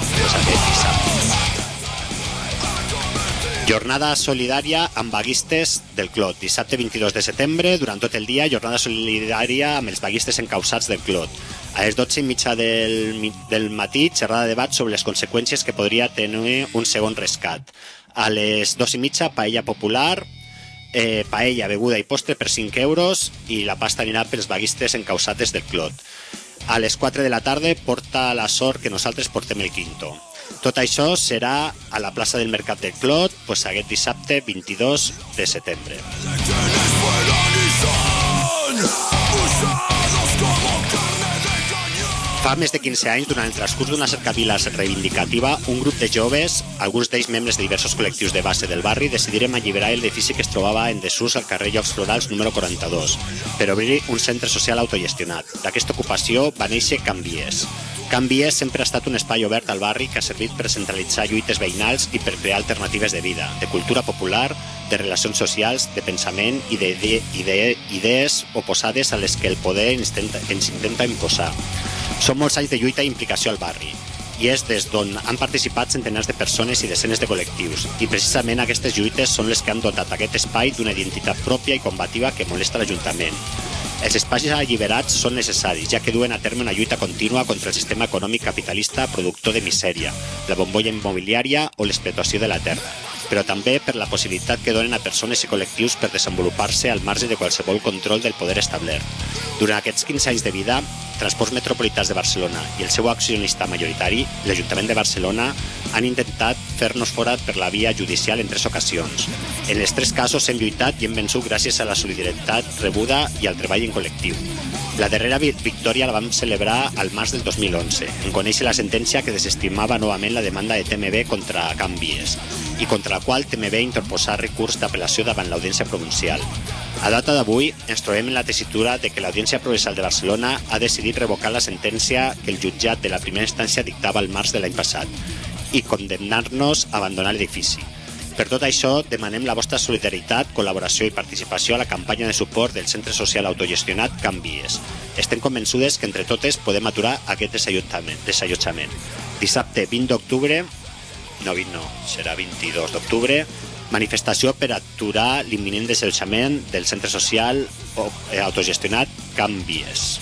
Jornada solidària amb vaguistes del Clot. Dissabte vint-i-dos de setembre, durant tot el dia, jornada solidària amb els vaguistes encausats del Clot. A les dotze i mitja del, del matí, xerrada de debat sobre les conseqüències que podria tenir un segon rescat. A les dos i mitja, paella popular, eh, paella, beguda i postre per cinc euros i la pasta anirà pels vaguistes encausats del Clot. A les quatre de la tarda, porta la sort que nosaltres portem el quinto. Tot això serà a la plaça del Mercat del Clot, pues, aquest dissabte vint-i-dos de setembre. Fa més de quinze anys, durant el transcurs d'una cercavila reivindicativa, un grup de joves, alguns d'ells membres de diversos col·lectius de base del barri, decidirem alliberar l'edifici que es trobava en desús al carrer Llocs Florals número quaranta-dos, per obrir un centre social autogestionat. D'aquesta ocupació va néixer Can Vies. Can Vies sempre ha estat un espai obert al barri que ha servit per centralitzar lluites veïnals i per crear alternatives de vida, de cultura popular, de relacions socials, de pensament i d'idees oposades a les que el poder ens intenta imposar. Són molts anys de lluita i implicació al barri, i és des d'on han participat centenars de persones i desenes de col·lectius, i precisament aquestes lluites són les que han dotat aquest espai d'una identitat pròpia i combativa que molesta l'Ajuntament. Els espais alliberats són necessaris, ja que duen a terme una lluita contínua contra el sistema econòmic capitalista productor de misèria, la bombolla immobiliària o l'explotació de la terra, però també per la possibilitat que donen a persones i col·lectius per desenvolupar-se al marge de qualsevol control del poder establert. Durant aquests quinze anys de vida, Transports Metropolitans de Barcelona i el seu accionista majoritari, l'Ajuntament de Barcelona, han intentat fer-nos fora per la via judicial en tres ocasions. En els tres casos hem lluitat i hem vençut gràcies a la solidaritat rebuda i al treball en col·lectiu. La darrera victòria la vam celebrar al març del dos mil onze, en conèixer la sentència que desestimava novament la demanda de T M B contra Can Vies i contra la qual T M B interposà recurs d'apel·lació davant l'Audiència Provincial. A data d'avui ens trobem en la tessitura de que l'Audiència Provincial de Barcelona ha decidit revocar la sentència que el jutjat de la primera instància dictava el març de l'any passat i condemnar-nos a abandonar l'edifici. Per tot això, demanem la vostra solidaritat, col·laboració i participació a la campanya de suport del Centre Social Autogestionat Can Vies. Estem convençudes que entre totes podem aturar aquest desallotjament. Dissabte vint d'octubre, no vint no, serà vint-i-dos d'octubre, manifestació per aturar l'imminent desallotjament del Centre Social Autogestionat Can Vies.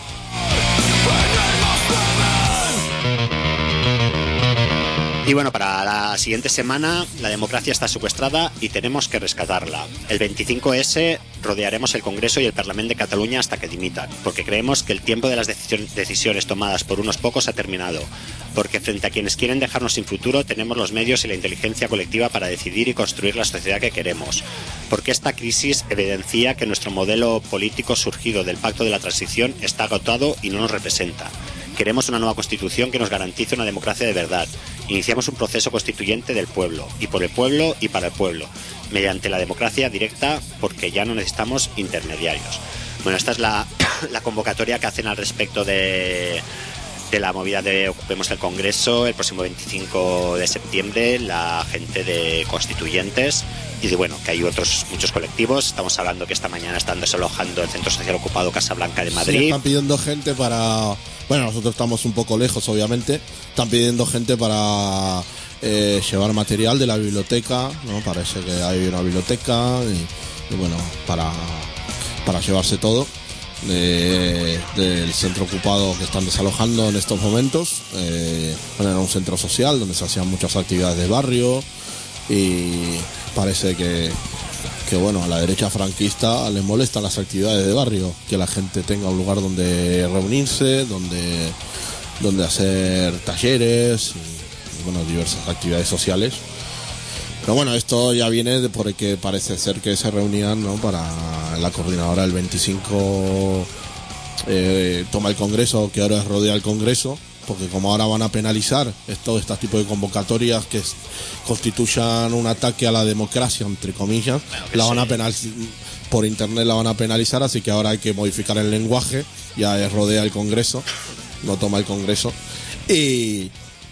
Y bueno, para la siguiente semana la democracia está secuestrada y tenemos que rescatarla. El veinticinco ese rodearemos el Congreso y el Parlamento de Cataluña hasta que dimitan, porque creemos que el tiempo de las decisiones tomadas por unos pocos ha terminado, porque frente a quienes quieren dejarnos sin futuro tenemos los medios y la inteligencia colectiva para decidir y construir la sociedad que queremos, porque esta crisis evidencia que nuestro modelo político surgido del Pacto de la Transición está agotado y no nos representa. Queremos una nueva Constitución que nos garantice una democracia de verdad. Iniciamos un proceso constituyente del pueblo, y por el pueblo y para el pueblo, mediante la democracia directa, porque ya no necesitamos intermediarios. Bueno, esta es la, la convocatoria que hacen al respecto de, de la movida de Ocupemos el Congreso el próximo veinticinco de septiembre, la gente de Constituyentes, y de, bueno, que hay otros muchos colectivos. Estamos hablando que esta mañana están desalojando el Centro Social Ocupado Casablanca de Madrid. Sí, están pidiendo gente para... Bueno, nosotros estamos un poco lejos, obviamente. Están pidiendo gente para eh, llevar material de la biblioteca, ¿no? Parece que hay una biblioteca y, y bueno, para, para llevarse todo de, del centro ocupado que están desalojando en estos momentos. Eh, bueno, era un centro social donde se hacían muchas actividades de barrio y parece que... que bueno, a la derecha franquista les molestan las actividades de barrio, que la gente tenga un lugar donde reunirse, donde, donde hacer talleres y, y bueno, diversas actividades sociales. Pero bueno, esto ya viene de porque parece ser que se reunían, ¿no? Para la coordinadora del veinticinco eh, toma el Congreso, que ahora rodea el Congreso, porque como ahora van a penalizar todo este tipo de convocatorias que es, constituyan un ataque a la democracia, entre comillas, claro la van sí. a penalizar por internet, la van a penalizar, así que ahora hay que modificar el lenguaje, ya rodea el Congreso, no toma el Congreso, y,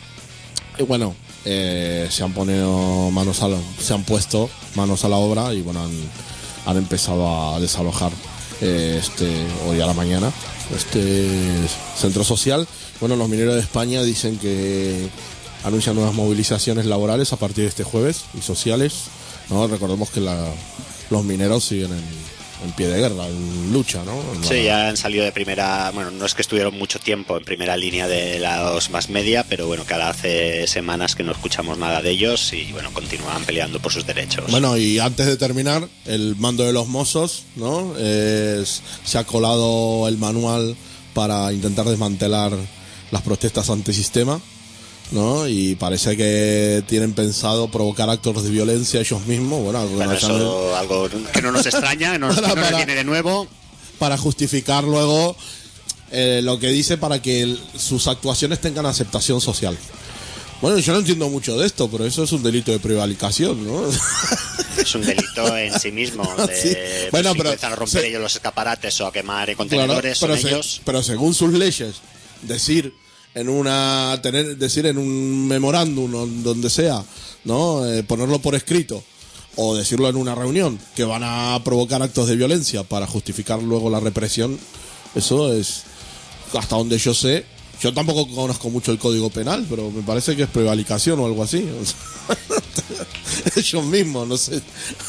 y bueno, eh, se han ponido manos a la, se han puesto manos a la obra y bueno, han, han empezado a desalojar eh, este hoy a la mañana este centro social. Bueno, los mineros de España dicen que anuncian nuevas movilizaciones laborales a partir de este jueves y sociales, ¿no? Recordemos que la, los mineros siguen en, en pie de guerra, en lucha, ¿no? En sí, la... ya han salido de primera, bueno, no es que estuvieron mucho tiempo en primera línea de los más media, pero bueno, que ahora hace semanas que no escuchamos nada de ellos y bueno, continúan peleando por sus derechos. Bueno, y antes de terminar, el mando de los mozos, ¿no? Es, se ha colado el manual para intentar desmantelar las protestas antisistema, ¿no? Y parece que tienen pensado provocar actos de violencia ellos mismos. Bueno, algo, bueno, eso, algo que no nos extraña, no nos, para, no nos viene de nuevo. Para justificar luego eh, lo que dice para que el, sus actuaciones tengan aceptación social. Bueno, yo no entiendo mucho de esto, pero eso es un delito de prevaricación, ¿no? Es un delito en sí mismo. De, sí. Bueno, pues, pero empiezan a romper se, ellos los escaparates o a quemar contenedores, claro, pero, son se, ellos. pero según sus leyes, decir en una tener decir en un memorándum donde sea, ¿no? Eh, ponerlo por escrito o decirlo en una reunión que van a provocar actos de violencia para justificar luego la represión, eso es hasta donde yo sé. Yo tampoco conozco mucho el Código Penal, pero me parece que es prevaricación o algo así. O sea, ellos mismos, no sé.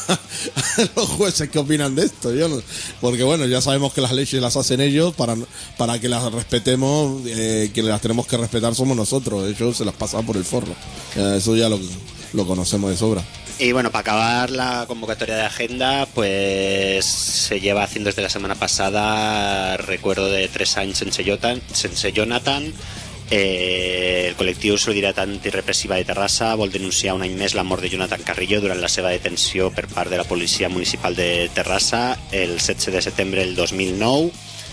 Los jueces, ¿qué opinan de esto? Yo no, porque bueno, ya sabemos que las leyes las hacen ellos para, para que las respetemos, eh, que las tenemos que respetar somos nosotros. Ellos se las pasan por el forro. Eh, eso ya lo, lo conocemos de sobra. Y bueno, para acabar la convocatoria de agenda, pues se lleva haciendo desde la semana pasada recuerdo de tres anys sense Jonathan, sense Jonathan. Eh, el col·lectiu Solidaritat Antirepressiva de Terrassa vol denunciar un any més la mort de Jonathan Carrillo durant la seva detenció per part de la policia municipal de Terrassa el setze de setembre del dos mil nou.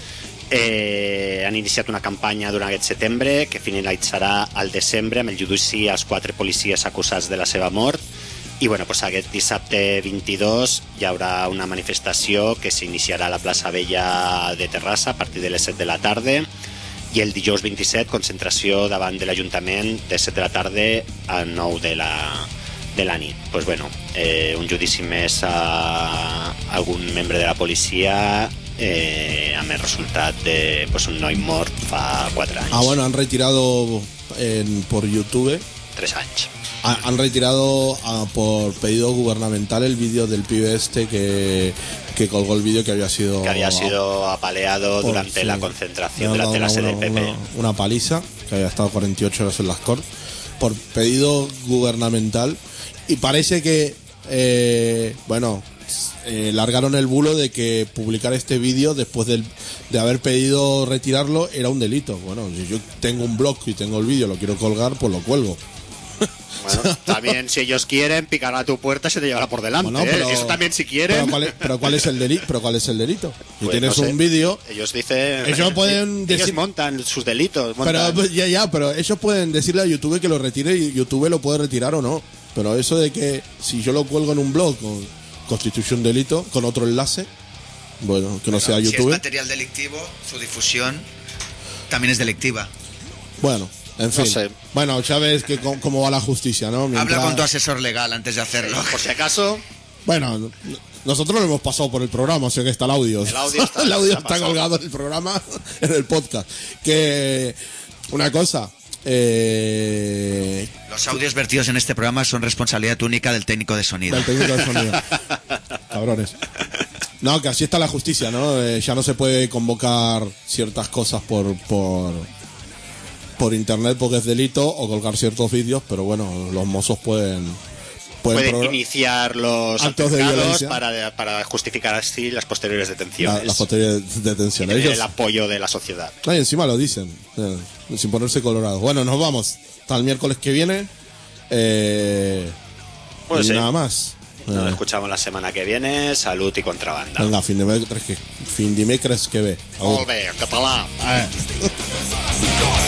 Eh, han iniciat una campanya durant aquest setembre que finalitzarà al desembre amb el judici als quatre policies acusats de la seva mort. I bueno, pues aquest dissabte vint-i-dos hi haurà una manifestació que s'iniciarà a la plaça Vella de Terrassa a partir de les set de la tarda, i el dijous vint-i-set concentració davant de l'Ajuntament de set de la tarda a nou de la, de la nit. Pues bueno, eh, un judici més a algun membre de la policia, eh, amb el resultat de pues, un noi mort fa quatre anys. Ah, bueno, han retirado en, por YouTube. Tres anys. Han retirado uh, por pedido gubernamental el vídeo del pibe este que, que colgó el vídeo que había sido que había sido apaleado por, durante sí. la concentración, durante una, la sede una, del P P. Una, una paliza, que había estado cuarenta y ocho horas en las Corts, por pedido gubernamental. Y parece que, eh, bueno, eh, largaron el bulo de que publicar este vídeo después del, de haber pedido retirarlo era un delito. Bueno, si yo tengo un blog y tengo el vídeo, lo quiero colgar, pues lo cuelgo. Bueno, también si ellos quieren picar a tu puerta y se te llevará por delante, bueno, pero, ¿eh? Eso también si quieren. Pero ¿cuál es, pero cuál es el delito? Pero ¿cuál es el delito? Si pues tienes no sé. un vídeo, ellos dicen, ellos pueden ellos decir, montan sus delitos, montan. Pero ya ya, pero ellos pueden decirle a YouTube que lo retire y YouTube lo puede retirar o no. Pero eso de que si yo lo cuelgo en un blog con constitución delito con otro enlace, bueno, que no bueno, sea YouTube. Si es material delictivo, su difusión también es delictiva. Bueno. En fin, no sé. Bueno, ya ves que cómo, cómo va la justicia, ¿no? Mientras... Habla con tu asesor legal antes de hacerlo. Por si acaso. Bueno, nosotros lo hemos pasado por el programa, o sea que está el audio. El audio está, el audio está colgado en el programa, en el podcast. Que una cosa. Eh... Los audios vertidos en este programa son responsabilidad única del técnico de sonido. Del técnico de sonido. Cabrones. No, que así está la justicia, ¿no? Eh, ya no se puede convocar ciertas cosas por por. por internet porque es delito o colgar ciertos vídeos, pero bueno, los mozos pueden pueden, pueden iniciar los actos de violencia para, para justificar así las posteriores detenciones. La, las posteriores detenciones. Y tener el apoyo de la sociedad. No, y encima lo dicen, eh, sin ponerse colorados. Bueno, nos vamos. Hasta el miércoles que viene. Eh, bueno, y sí. nada más. Nos eh. escuchamos la semana que viene. Salud y contrabanda. Venga, fin de mes que, fin de mes que ve. Molt bé, català. Eh.